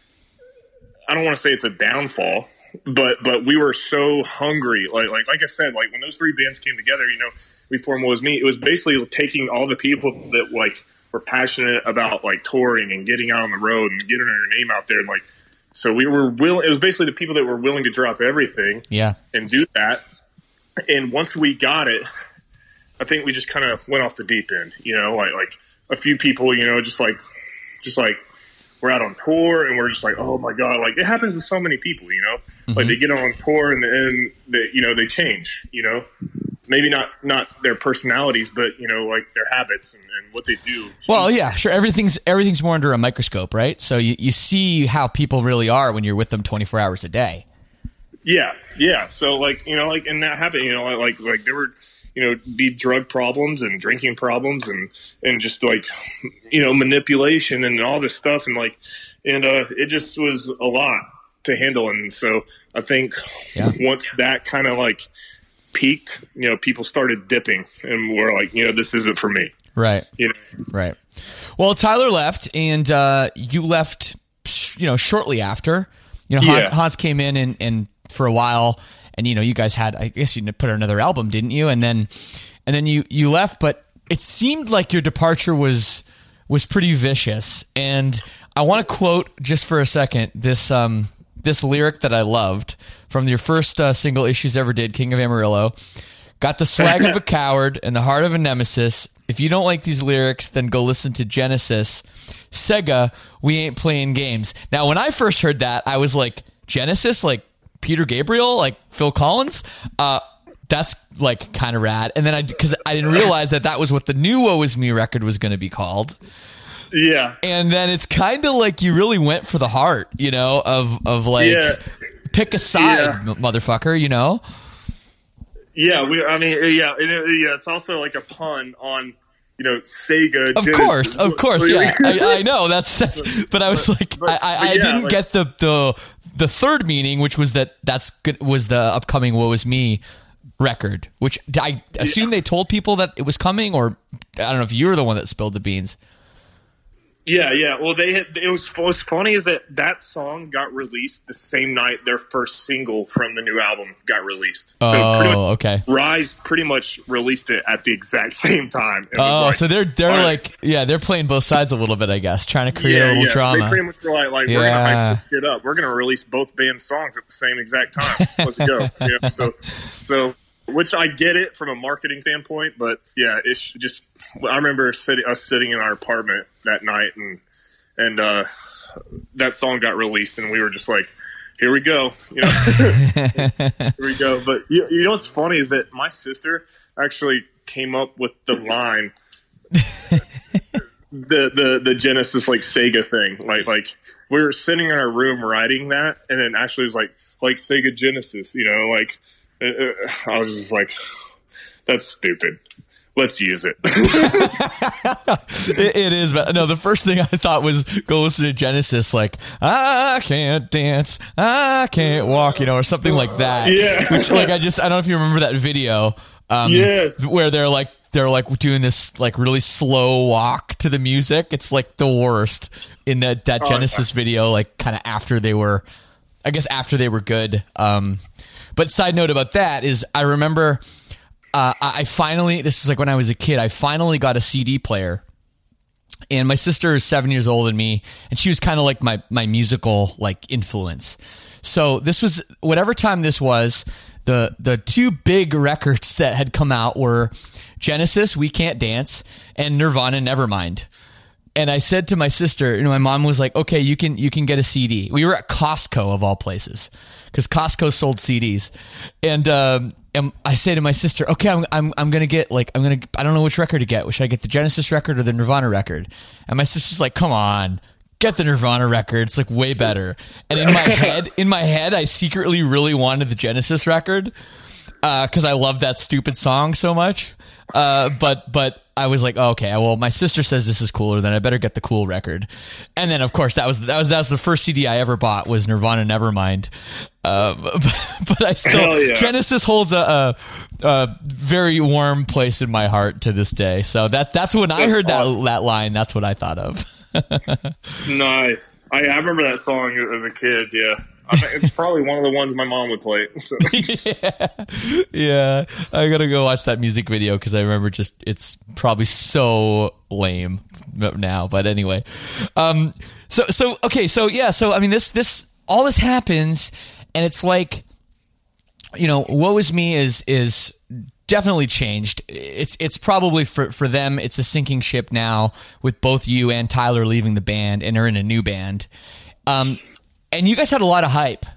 I don't want to say it's a downfall, but but we were so hungry. Like like like I said, like when those three bands came together, you know, we formed What Was Me. It was basically taking all the people that like were passionate about like touring and getting out on the road and getting our name out there, and like. So we were will. It was basically the people that were willing to drop everything, yeah, and do that. And once we got it, I think we just kind of went off the deep end. You know, like like a few people, you know, just like just like we're out on tour and we're just like, oh my god, like it happens to so many people. You know, mm-hmm. like they get on tour and then they, you know, they change. You know, maybe not not their personalities, but you know, like their habits and, and what they do. Well, yeah, sure. Everything's everything's more under a microscope, right? So you, you see how people really are when you're with them twenty-four hours a day. Yeah, yeah. So like you know, like and that happened. You know, like like there were you know be drug problems and drinking problems and and just like you know manipulation and all this stuff and like and uh, it just was a lot to handle. And so I think yeah. once that kind of like peaked, you know, people started dipping and we're like, you know, this isn't for me. Right. You know? Right. Well, Tyler left and uh, you left, you know, shortly after. You know, Hans, yeah. Hans came in and, and for a while, and you know, you guys had, I guess you put out another album, didn't you? And then, and then you you left, but it seemed like your departure was was pretty vicious. And I want to quote just for a second this um this lyric that I loved from your first uh, single Issues Ever Did, King of Amarillo. Got the swag of a coward and the heart of a nemesis. If you don't like these lyrics, then go listen to Genesis. Sega, we ain't playing games. Now, when I first heard that, I was like, Genesis? Like Peter Gabriel? Like Phil Collins? Uh, that's like kind of rad. And then I, because I didn't realize that that was what the new Woe Was Me record was going to be called. Yeah. And then it's kind of like you really went for the heart, you know, of, of like, yeah. pick a side, yeah. motherfucker, you know? Yeah, we. I mean, yeah, it, yeah. It's also like a pun on, you know, Sega. Of Genesis. course, of course, yeah. I, I know that's that's. But I was like, but, I, I, I yeah, didn't like, get the, the the third meaning, which was that that's good, was the upcoming Woe Was Me record. Which I assume yeah. they told people that it was coming, or I don't know if you were the one that spilled the beans. Yeah, yeah. Well, they had, it was what's funny is that that song got released the same night their first single from the new album got released. Oh, so pretty much, okay. Rise pretty much released it at the exact same time. Oh, like, so they're they're right. like yeah, they're playing both sides a little bit, I guess, trying to create yeah, a little yeah. drama. So they pretty much were like, like yeah. we're gonna hype this shit up. We're gonna release both band songs at the same exact time. Let's go. Yeah, so so. Which I get it from a marketing standpoint, but yeah, it's just. I remember sitting, us sitting in our apartment that night, and and uh, that song got released, and we were just like, "Here we go," you know. Here we go. But you, you know what's funny is that my sister actually came up with the line, the the the Genesis like Sega thing, like like we were sitting in our room writing that, and then Ashley was like, like Sega Genesis, you know, like. I was just like, that's stupid. let's use it. it. It is, but no, the first thing I thought was go listen to Genesis, like, I can't dance, I can't walk, you know, or something like that. Yeah. Which, like, I just, I don't know if you remember that video. Um, yes. Where they're like, they're like doing this like really slow walk to the music. It's like the worst in that, that Genesis oh, video, like kind of after they were, I guess after they were good. Um, but side note about that is I remember uh, I finally, this is like when I was a kid, I finally got a C D player. And my sister is seven years older than me, and she was kind of like my my musical like influence. So this was whatever time this was, the the two big records that had come out were Genesis, We Can't Dance, and Nirvana, Nevermind. And I said to my sister, you know, my mom was like, okay, you can you can get a C D. We were at Costco of all places, because Costco sold C Ds. And um, and I say to my sister, okay, I'm I'm I'm gonna get like I'm gonna I don't know which record to get. Should I get the Genesis record or the Nirvana record? And my sister's like, come on, get the Nirvana record. It's like way better. And in my head, in my head, I secretly really wanted the Genesis record because uh, I love that stupid song so much. Uh, but but I was like, oh, okay, well, my sister says this is cooler, then I better get the cool record. And then, of course, that was that was that was the first C D I ever bought was Nirvana, Nevermind. Uh, but, but I still yeah. Genesis holds a, a, a very warm place in my heart to this day. So that that's when I heard that that line. That's what I thought of. Nice. I, I remember that song as a kid. Yeah. I think it's probably one of the ones my mom would play. So. yeah. yeah, I gotta go watch that music video because I remember just it's probably so lame now. But anyway, um, so so okay, so yeah, so I mean this this all this happens, and it's like, you know, Woe Is Me is is definitely changed. It's it's probably for for them it's a sinking ship now with both you and Tyler leaving the band and are in a new band. Um. And you guys had a lot of hype,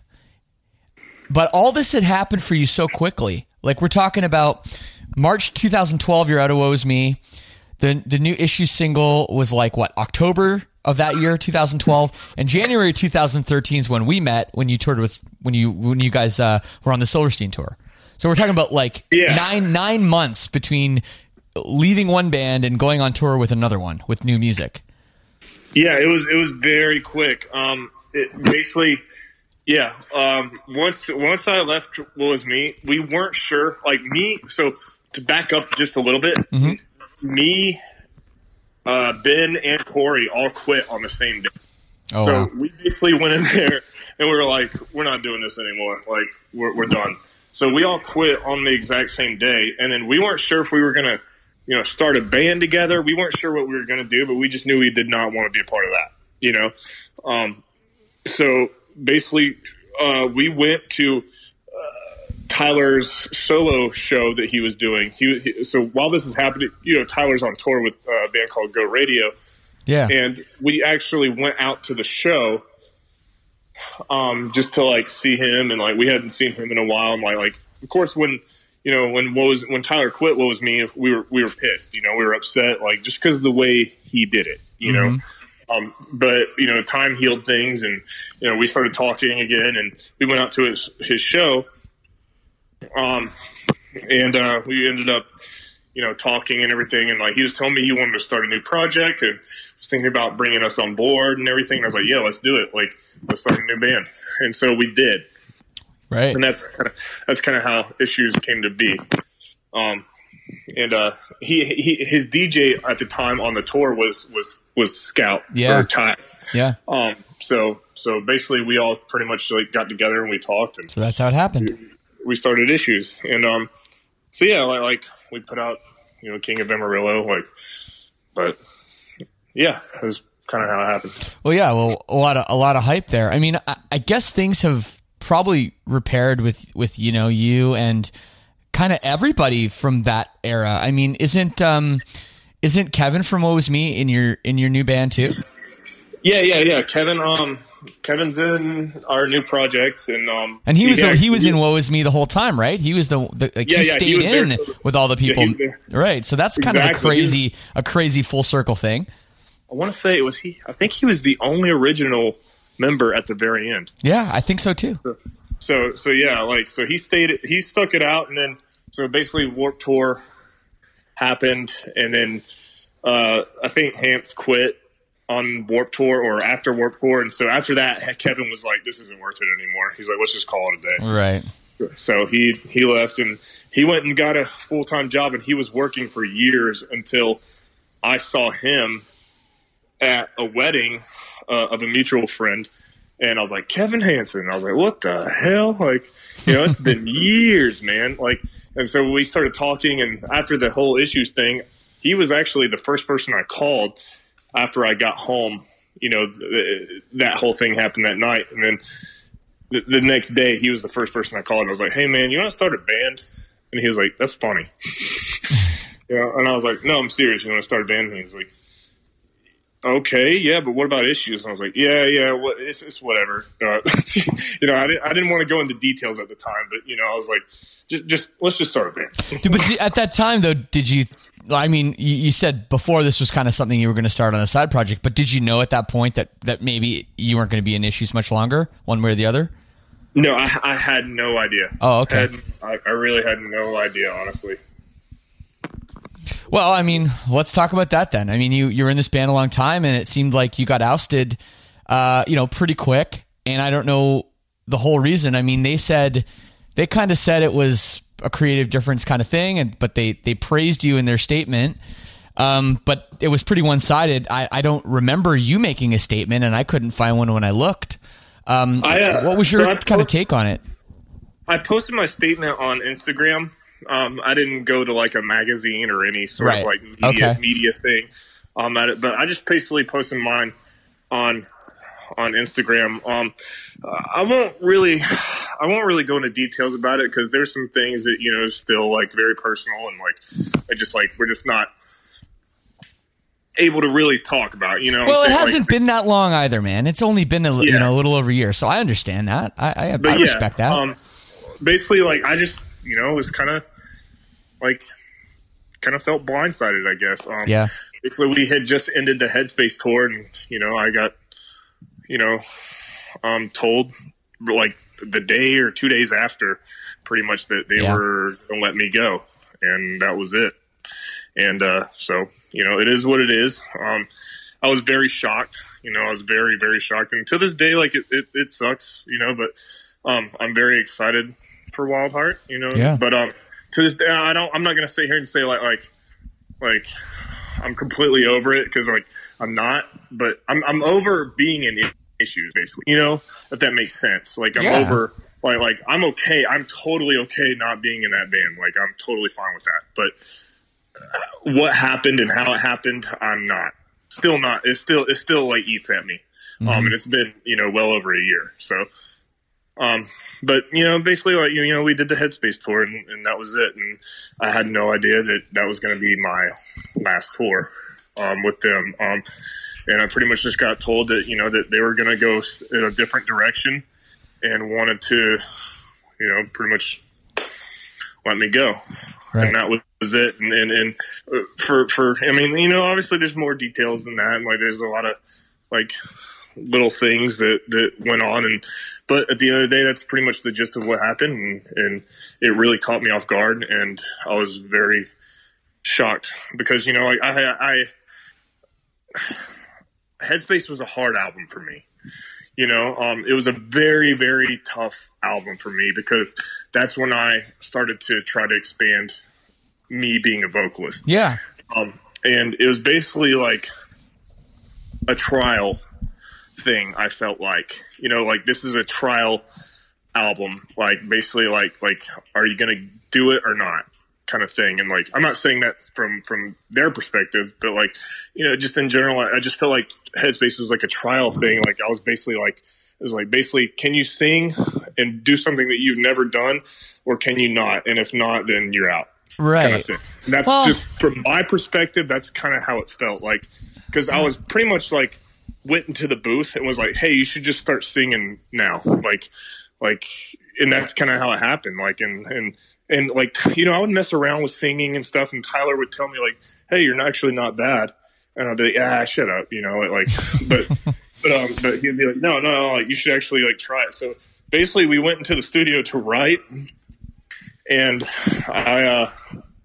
but all this had happened for you so quickly. Like we're talking about March twenty twelve, you're out of Woe Is Me. The the new issue single was like what, October of that year, two thousand twelve, and January two thousand thirteen is when we met, when you toured with when you when you guys uh, were on the Silverstein tour. So we're talking about like yeah. nine nine months between leaving one band and going on tour with another one with new music. Yeah, it was it was very quick. Um, It basically, yeah. Um, once once I left Woe Is Me, we weren't sure. Like me, so to back up just a little bit, mm-hmm. me, uh, Ben, and Corey all quit on the same day. Oh, so wow. We basically went in there and we were like, "We're not doing this anymore. Like, we're we're done." So we all quit on the exact same day, and then we weren't sure if we were gonna, you know, start a band together. We weren't sure what we were gonna do, but we just knew we did not want to be a part of that. You know. Um, So basically, uh, we went to uh, Tyler's solo show that he was doing. He, he, so while this is happening, you know, Tyler's on tour with a band called Go Radio. Yeah. And we actually went out to the show um, just to, like, see him. And, like, we hadn't seen him in a while. And, like, like of course, when, you know, when what was when Tyler quit Woe Is Me, we were, we were pissed. You know, we were upset, like, just because of the way he did it, you mm-hmm. know. Um, but, you know, time healed things, and, you know, we started talking again, and we went out to his, his show. Um, and, uh, we ended up, you know, talking and everything. And like, he was telling me he wanted to start a new project and was thinking about bringing us on board and everything. And I was like, yeah, let's do it. Like, let's start a new band. And so we did. Right. And that's kind of, that's kind of how Issues came to be. Um, and, uh, he, he, his D J at the time on the tour was, was, was Scout yeah. or Ty. Yeah. Um, so, so basically we all pretty much like got together and we talked, and so that's how it happened. We, we started Issues. And, um, so yeah, like, like we put out, you know, King of Amarillo, like, but yeah, it was kind of how it happened. Well, yeah, well, a lot of, a lot of hype there. I mean, I, I guess things have probably repaired with, with, you know, you and kind of everybody from that era. I mean, isn't, um, Isn't Kevin from Woe Is Me in your in your new band too? Yeah, yeah, yeah. Kevin, um, Kevin's in our new project, and um, and he was he, the, he was in Woe Is Me the whole time, right? He was the, the like yeah, he yeah, stayed he in there. with all the people, yeah, right? So that's kind exactly. of a crazy a crazy full circle thing. I want to say it was he. I think he was the only original member at the very end. Yeah, I think so too. So, so, so yeah, like so he stayed. He stuck it out, and then so basically Warped Tour happened, and then uh, I think Hans quit on Warped Tour or after Warped Tour, and so after that, Kevin was like, "This isn't worth it anymore." He's like, "Let's just call it a day." Right. So he he left, and he went and got a full time job, and he was working for years until I saw him at a wedding uh, of a mutual friend, and I was like, "Kevin Hansen." I was like, "What the hell?" Like, you know, it's been years, man. Like, and so we started talking, and after the whole issues thing, he was actually the first person I called after I got home. You know, th- that whole thing happened that night, and then the, the next day, he was the first person I called. And I was like, "Hey, man, you want to start a band?" And he was like, "That's funny." You know, and I was like, "No, I'm serious. You want to start a band?" And he's like, "Okay, yeah, but what about issues?" And I was like, "Yeah, yeah, well, it's, it's whatever." Uh, you know, I didn't, I didn't want to go into details at the time, but you know, I was like, "Just, just let's just start a band." Dude, but at that time, though, did you? I mean, you, you said before this was kind of something you were going to start on a side project, but did you know at that point that that maybe you weren't going to be in issues much longer, one way or the other? No, I, I had no idea. Oh, okay. I, had, I, I really had no idea, honestly. Well, I mean, let's talk about that then. I mean, you you were in this band a long time, and it seemed like you got ousted, uh, you know, pretty quick. And I don't know the whole reason. I mean, they said they kind of said it was a creative difference kind of thing, and but they they praised you in their statement. Um, but it was pretty one sided. I, I don't remember you making a statement, and I couldn't find one when I looked. Um, I, uh, what was your so kind post- of take on it? I posted my statement on Instagram. Um, I didn't go to like a magazine or any sort Right. of like media, Okay. media thing. Um, at it, but I just basically posted mine on on Instagram. Um, I won't really, I won't really go into details about it because there's some things that you know still like very personal and like I just like we're just not able to really talk about. You know, Well, it Like, hasn't been that long either, man. It's only been a, you Yeah. know a little over a year, so I understand that. I I, But I yeah, respect that. Um, basically, like I just, you know, was kind of like, kind of felt blindsided, I guess. Um, Yeah. Basically, we had just ended the Headspace tour, and you know, I got, you know, um, told like the day or two days after, pretty much that they Yeah. were gonna let me go, and that was it. And uh, so, you know, it is what it is. Um, I was very shocked. You know, I was very, very shocked, and to this day, like it, it, it sucks. You know, but um, I'm very excited for Wild Heart. You know, Yeah. but um, to this day, I don't. I'm not gonna sit here and say like, like, like, I'm completely over it because like I'm not. But I'm, I'm over being in issues, basically. You know, if that makes sense. Like I'm Yeah. over. Like, like I'm okay. I'm totally okay not being in that band. Like I'm totally fine with that. But what happened and how it happened, I'm not. Still not. It still it still like eats at me. Mm-hmm. Um, and it's been you know well over a year. So, um, but you know basically like you know we did the Headspace tour and, and that was it. And I had no idea that that was going to be my last tour um, with them. Um, and I pretty much just got told that you know that they were going to go in a different direction and wanted to you know pretty much let me go. Right. And that was it. And, and, and for, for, I mean, you know, obviously there's more details than that. And like, there's a lot of like little things that, that went on. And, but at the end of the day, that's pretty much the gist of what happened. And, and it really caught me off guard. And I was very shocked because, you know, like I, I, Headspace was a hard album for me. You know, um, it was a very, very tough album for me because that's when I started to try to expand me being a vocalist. Yeah. Um, and it was basically like a trial thing, I felt like. You know, like this is a trial album. Like basically like, like are you going to do it or not? Kind of thing. And like I'm not saying that from from their perspective, but like you know just in general I, I just felt like Headspace was like a trial thing. Like I was basically like it was like basically can you sing and do something that you've never done or can you not, and if not then you're out, Right. kind of thing. And that's Well- just from my perspective, that's kind of how it felt like, because I was pretty much like went into the booth and was like, hey, you should just start singing now, like like and that's kind of how it happened. Like and and And like, you know, I would mess around with singing and stuff, and Tyler would tell me like, "Hey, you're not actually not bad," and I'd be like, "Ah, shut up," you know, like, but, but, um, but he'd be like, "No, no, no, like, you should actually like try it." So basically, we went into the studio to write, and I, uh,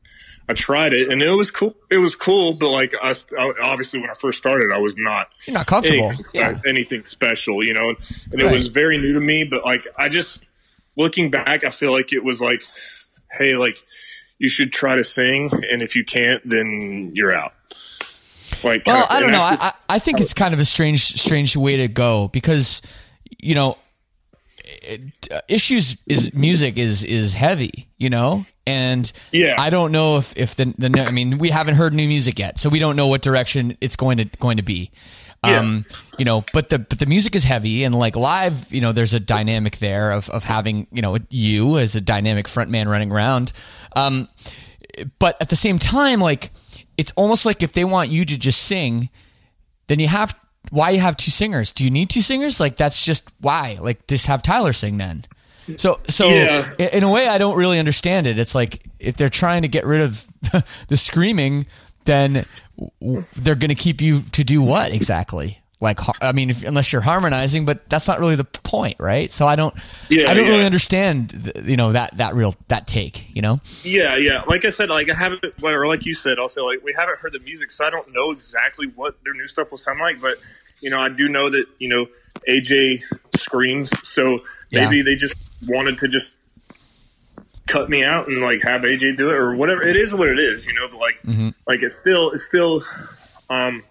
I tried it and it was cool. It was cool, but like I, obviously when I first started, I was not You're not comfortable. anything, Yeah. anything special, you know, and, and it Right. was very new to me. But like I just looking back, I feel like it was like, hey, like you should try to sing, and if you can't, then you're out. Like, Well, kind of- I don't and know. that's I, just- I I think it's kind of a strange, strange way to go because, you know, it, uh, issues is music is is heavy, you know, and Yeah. I don't know if if the the I mean we haven't heard new music yet, so we don't know what direction it's going to going to be. Yeah. Um, you know, but the but the music is heavy and like live, you know, there's a dynamic there of of having, you know, you as a dynamic frontman running around. Um, but at the same time, like it's almost like if they want you to just sing, then you have why you have two singers? Do you need two singers? Like that's just why. Like just have Tyler sing then. So so Yeah. in, in a way, I don't really understand it. It's like if they're trying to get rid of the screaming, then w- they're going to keep you to do what exactly? Like har- I mean, if, unless you're harmonizing, but that's not really the point, right? So I don't Yeah, I don't really yeah. understand the, you know that that real that take, you know? Yeah, yeah. Like I said, like I haven't, or like you said, also like we haven't heard the music, so I don't know exactly what their new stuff will sound like. But you know, I do know that you know A J screams, so maybe Yeah. they just wanted to just cut me out and like have A J do it or whatever. It is what it is, you know. But like, Mm-hmm. like it's still, it's still, um,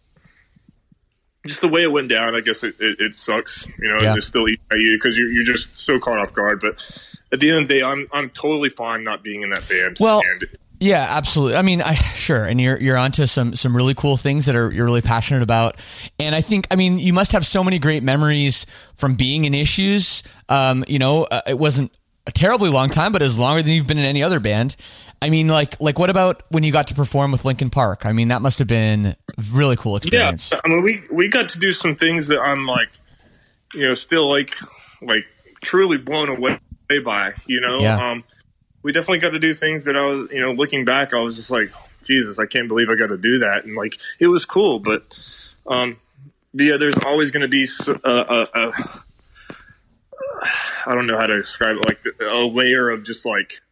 just the way it went down. I guess it, it, it sucks, you know. Yeah. It's still eating at you because you're you're just so caught off guard, but. At the end of the day, I'm I'm totally fine not being in that band. Well, and yeah, absolutely. I mean, I sure, and you're you're onto some some really cool things that are you're really passionate about, and I think I mean you must have so many great memories from being in Issues. Um, you know, uh, it wasn't a terribly long time, but it's longer than you've been in any other band. I mean, like like what about when you got to perform with Linkin Park? I mean, that must have been a really cool yeah, experience. I mean, we we got to do some things that I'm like, you know, still like like truly blown away by. You know, Yeah. um, we definitely got to do things that I was, you know, looking back, I was just like, Jesus, I can't believe I got to do that, and like it was cool, but um, yeah, there's always going to be so- uh, a, a I don't know how to describe it, like a layer of just like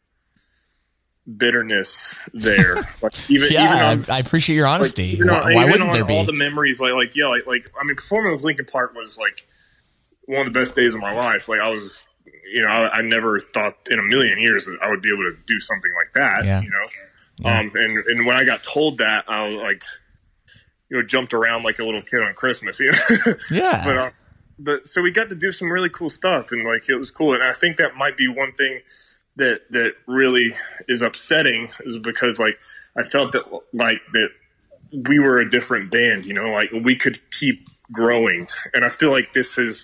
bitterness there. Like even Yeah, even on, I, I appreciate your honesty. Like, even why on- why even wouldn't on there be? all the memories? Like, like yeah, like, like I mean, performing with Linkin Park was like one of the best days of my life. Like, I was, you know, I, I never thought in a million years that I would be able to do something like that. Yeah. You know, Yeah. um, and and when I got told that, I was like, you know, jumped around like a little kid on Christmas. You know? Yeah. But uh, but so we got to do some really cool stuff, and like it was cool. And I think that might be one thing that that really is upsetting, is because like I felt that like that we were a different band. You know, like we could keep growing, and I feel like this is.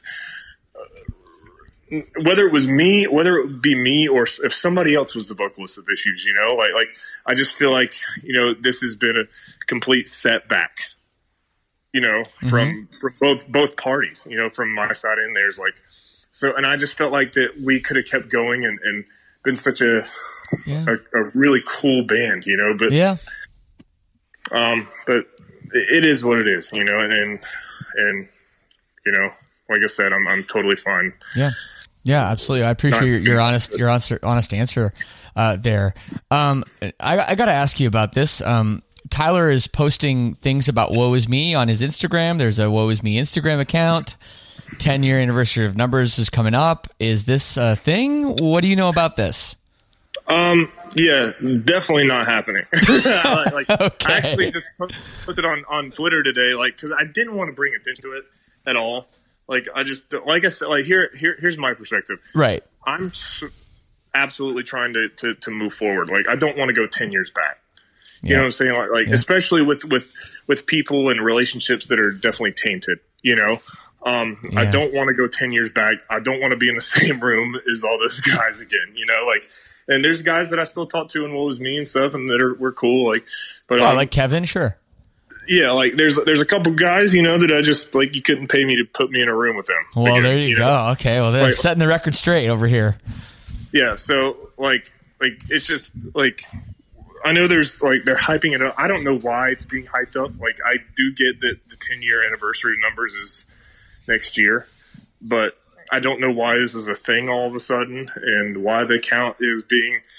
Whether it was me, whether it would be me, or if somebody else was the vocalist of Issues, you know, like, like I just feel like, you know, this has been a complete setback, you know, from, from both, both parties, you know, from my side and theirs. Like, so, and I just felt like that we could have kept going and, and been such a, Yeah. a, a really cool band, you know, but, Yeah. um, but it is what it is, you know, and, and, and you know, like I said, I'm, I'm totally fine. Yeah. Yeah, absolutely. I appreciate your, your honest, your honest, honest answer uh, there. Um, I, I got to ask you about this. Um, Tyler is posting things about Woe Is Me on his Instagram. There's a Woe Is Me Instagram account. ten year anniversary of Numbers is coming up. Is this a thing? What do you know about this? Um. Yeah, definitely not happening. like, like Okay. I actually just posted on on Twitter today, like, because I didn't want to bring attention to it at all. Like, I just, like I said, like here, here, here's my perspective. Right. I'm s- absolutely trying to, to to move forward. Like, I don't want to go ten years back. You Yeah. know what I'm saying? Like, like Yeah. especially with with with people and relationships that are definitely tainted. You know. Um, I Yeah. don't want to go ten years back. I don't want to be in the same room as all those guys again. You know, like. And there's guys that I still talk to and What Was Me and stuff, and that are we're cool. Like, but Oh, um, like Kevin, sure. yeah, like there's there's a couple guys, you know, that I just like you couldn't pay me to put me in a room with them. Well, again, there you, go. know? Okay, well, they're Like- setting the record straight over here. Yeah, so like like it's just like I know there's like they're hyping it up. I don't know why it's being hyped up. Like I do get that the ten year anniversary of Numbers is next year, but I don't know why this is a thing all of a sudden and why the count is being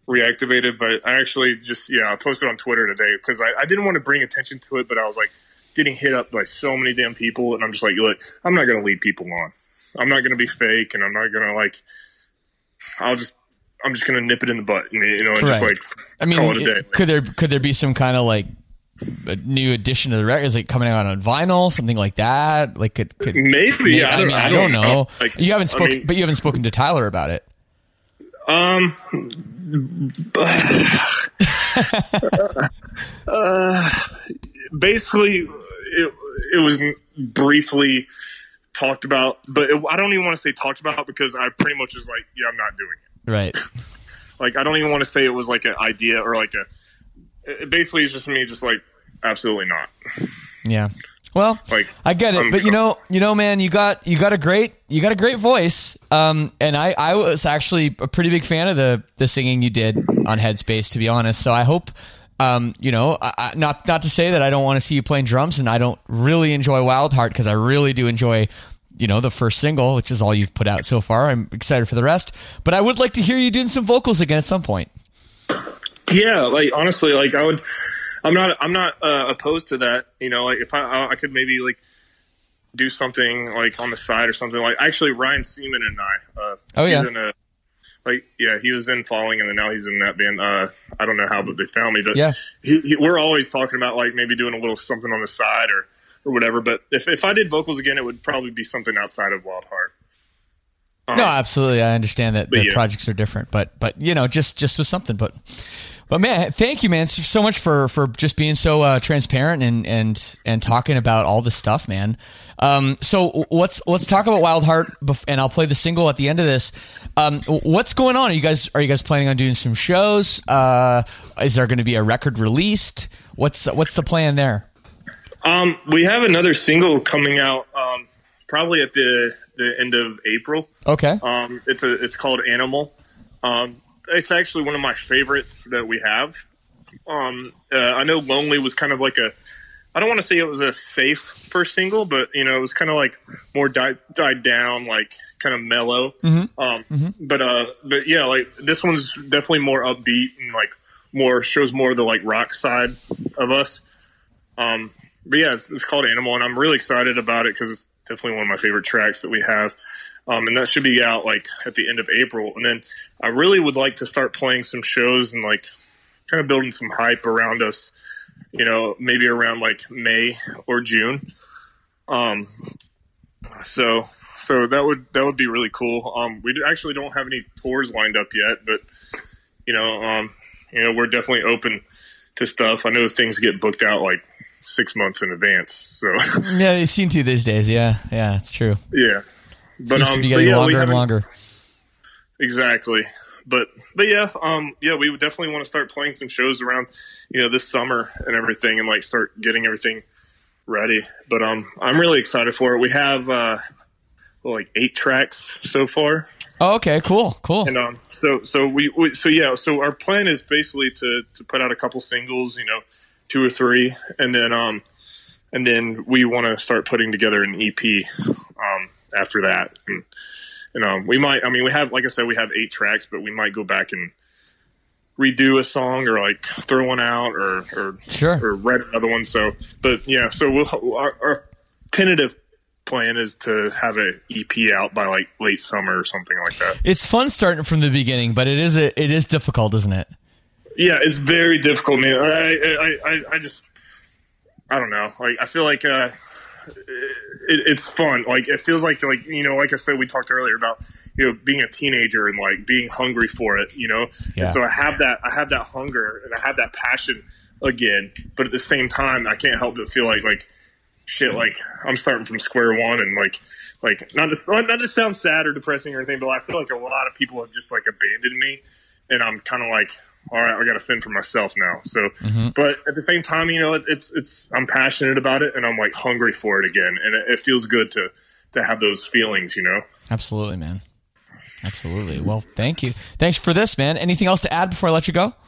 reactivated, but I actually just, yeah, I posted on Twitter today because I, I didn't want to bring attention to it, but I was like getting hit up by so many damn people. And I'm just like, look, I'm not going to lead people on. I'm not going to be fake. And I'm not going to like, I'll just, I'm just going to nip it in the butt, you know, and right. just like, I mean, call it a day. It, could there, could there be some kind of like a new addition to the record? Is it coming out on vinyl, something like that? Like, could, could maybe, maybe I, I don't, mean, I I don't don't know. know. Like, you haven't spoken, I mean, but you haven't spoken to Tyler about it. Um, uh, basically, it, it was briefly talked about, but it, I don't even want to say talked about because I pretty much was like, yeah, I'm not doing it. Right. Like, I don't even want to say it was like an idea or like a, it basically it's just me just like, absolutely not. Yeah. Well, like, I get it, um, but you know, you know, man, you got you got a great you got a great voice, um, and I, I was actually a pretty big fan of the the singing you did on Headspace, to be honest. So I hope, um, you know, I, I, not not to say that I don't want to see you playing drums, and I don't really enjoy Wild Heart because I really do enjoy, you know, the first single, which is all you've put out so far. I'm excited for the rest, but I would like to hear you doing some vocals again at some point. Yeah, like honestly, like I would. I'm not. I'm not uh, opposed to that. You know, like if I, I could maybe like do something like on the side or something. Like actually, Ryan Seaman and I. Uh, oh yeah. He's in a, like yeah, he was in Falling, and then now he's in that band. Uh, I don't know how, but they found me. But yeah, he, he, we're always talking about like maybe doing a little something on the side or or whatever. But if if I did vocals again, it would probably be something outside of Wild Heart. Um, no, absolutely. I understand that the yeah. projects are different, but but you know, just just with something, but. But man, thank you, man, so much for, for just being so uh, transparent and, and and talking about all this stuff, man. Um, so let's let's talk about Wild Heart, and I'll play the single at the end of this. Um, what's going on? Are you guys are you guys planning on doing some shows? Uh, is there going to be a record released? What's what's the plan there? Um, we have another single coming out um, probably at the the end of April. Okay. Um, it's a it's called Animal. Um, It's actually one of my favorites that we have. Um, uh, I know Lonely was kind of like a, I don't want to say it was a safe first single, but, you know, it was kind of like more died, died down, like kind of mellow. Mm-hmm. Um, mm-hmm. But, uh, but yeah, like this one's definitely more upbeat and like more, shows more of the like rock side of us. Um, but yeah, it's, it's called Animal, and I'm really excited about it because it's definitely one of my favorite tracks that we have. Um, and that should be out like at the end of April. And then I really would like to start playing some shows and like kind of building some hype around us, you know, maybe around like May or June. Um, so, so that would, that would be really cool. Um, we actually don't have any tours lined up yet, but you know, um, you know, we're definitely open to stuff. I know things get booked out like six months in advance. So yeah, they seem to these days. Yeah. Yeah, it's true. Yeah. But, Seems um, to be getting yeah, longer and longer. Exactly. But, but yeah, um, yeah, we would definitely want to start playing some shows around, you know, this summer and everything and like start getting everything ready. But, um, I'm really excited for it. We have, uh, well, like eight tracks so far. Oh, okay, cool. Cool. And, um, so, so we, we, so yeah, so our plan is basically to, to put out a couple singles, you know, two or three. And then, um, and then we want to start putting together an E P, um, after that. And, you know, we might, I mean, we have, like I said, we have eight tracks, but we might go back and redo a song or like throw one out or, or, sure. or write another one. So, but yeah, so we'll, our, our tentative plan is to have an E P out by like late summer or something like that. It's fun starting from the beginning, but it is, a, it is difficult, isn't it? Yeah, it's very difficult, man. I, I, I, I just, I don't know. Like, I feel like, uh, It, it's fun. Like it feels like, like you know, like I said, we talked earlier about you know being a teenager and like being hungry for it. You know, yeah. And so I have that. I have that hunger and I have that passion again. But at the same time, I can't help but feel like like shit. Like I'm starting from square one and like like not to not to sound sad or depressing or anything, but I feel like a lot of people have just like abandoned me, and I'm kind of like, all right, I got to fend for myself now. So, mm-hmm. But at the same time, you know, it, it's, it's, I'm passionate about it and I'm like hungry for it again. And it, it feels good to, to have those feelings, you know? Absolutely, man. Absolutely. Well, thank you. Thanks for this, man. Anything else to add before I let you go?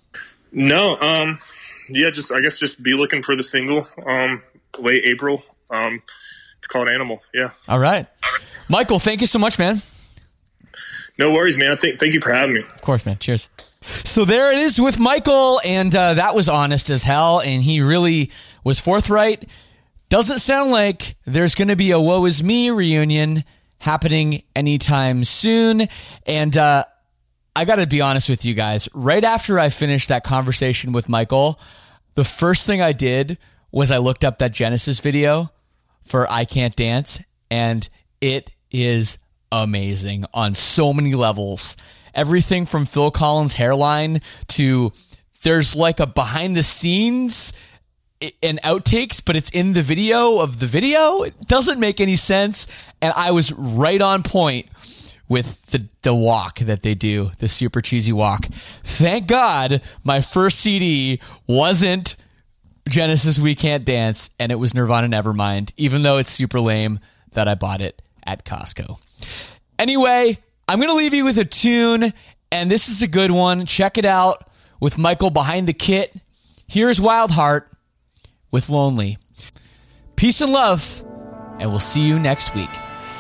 No. Um, yeah, just, I guess just be looking for the single, um, late April. Um, it's called Animal. Yeah. All right. Michael, thank you so much, man. No worries, man. Thank, thank you for having me. Of course, man. Cheers. So there it is with Michael, and uh, that was honest as hell, and he really was forthright. Doesn't sound like there's going to be a Woe Is Me reunion happening anytime soon, and uh, I got to be honest with you guys. Right after I finished that conversation with Michael, the first thing I did was I looked up that Genesis video for I Can't Dance, and it is amazing on so many levels. Everything from Phil Collins' hairline to there's like a behind the scenes and outtakes, but it's in the video of the video. It doesn't make any sense. And I was right on point with the, the walk that they do, the super cheesy walk. Thank God my first C D wasn't Genesis We Can't Dance, and it was Nirvana Nevermind, even though it's super lame that I bought it at Costco. Anyway, I'm going to leave you with a tune, and this is a good one. Check it out with Michael behind the kit. Here's Wild Heart with Lonely. Peace and love, and we'll see you next week.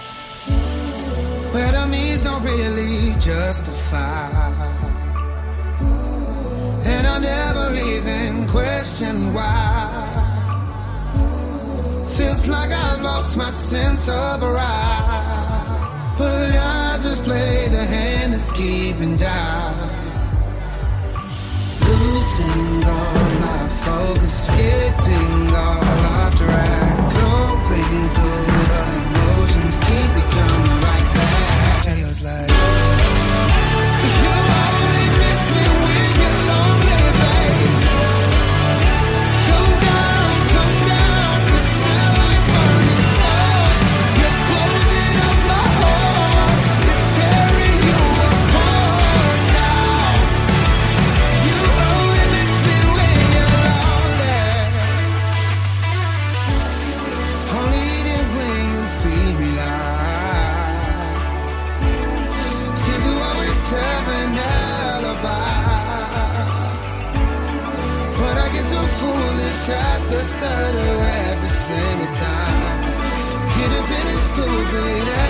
Where the means don't really justify, and I never even question why. Feels like I've lost my sense of pride, but I just play the hand that's keeping down. Losing all my focus, getting all off track, going through the emotions, keep it coming right back. Feels like you only miss me when you're lonely, babe. Come down, come down, you feel like burning stars. You're closing up my heart, it's tearing you apart now. You only miss me when you're lonely. Only eat it when you feed me lies. Seem to always have an alibi, but I get so foolish as to stutter every single time. Get up feeling stupid.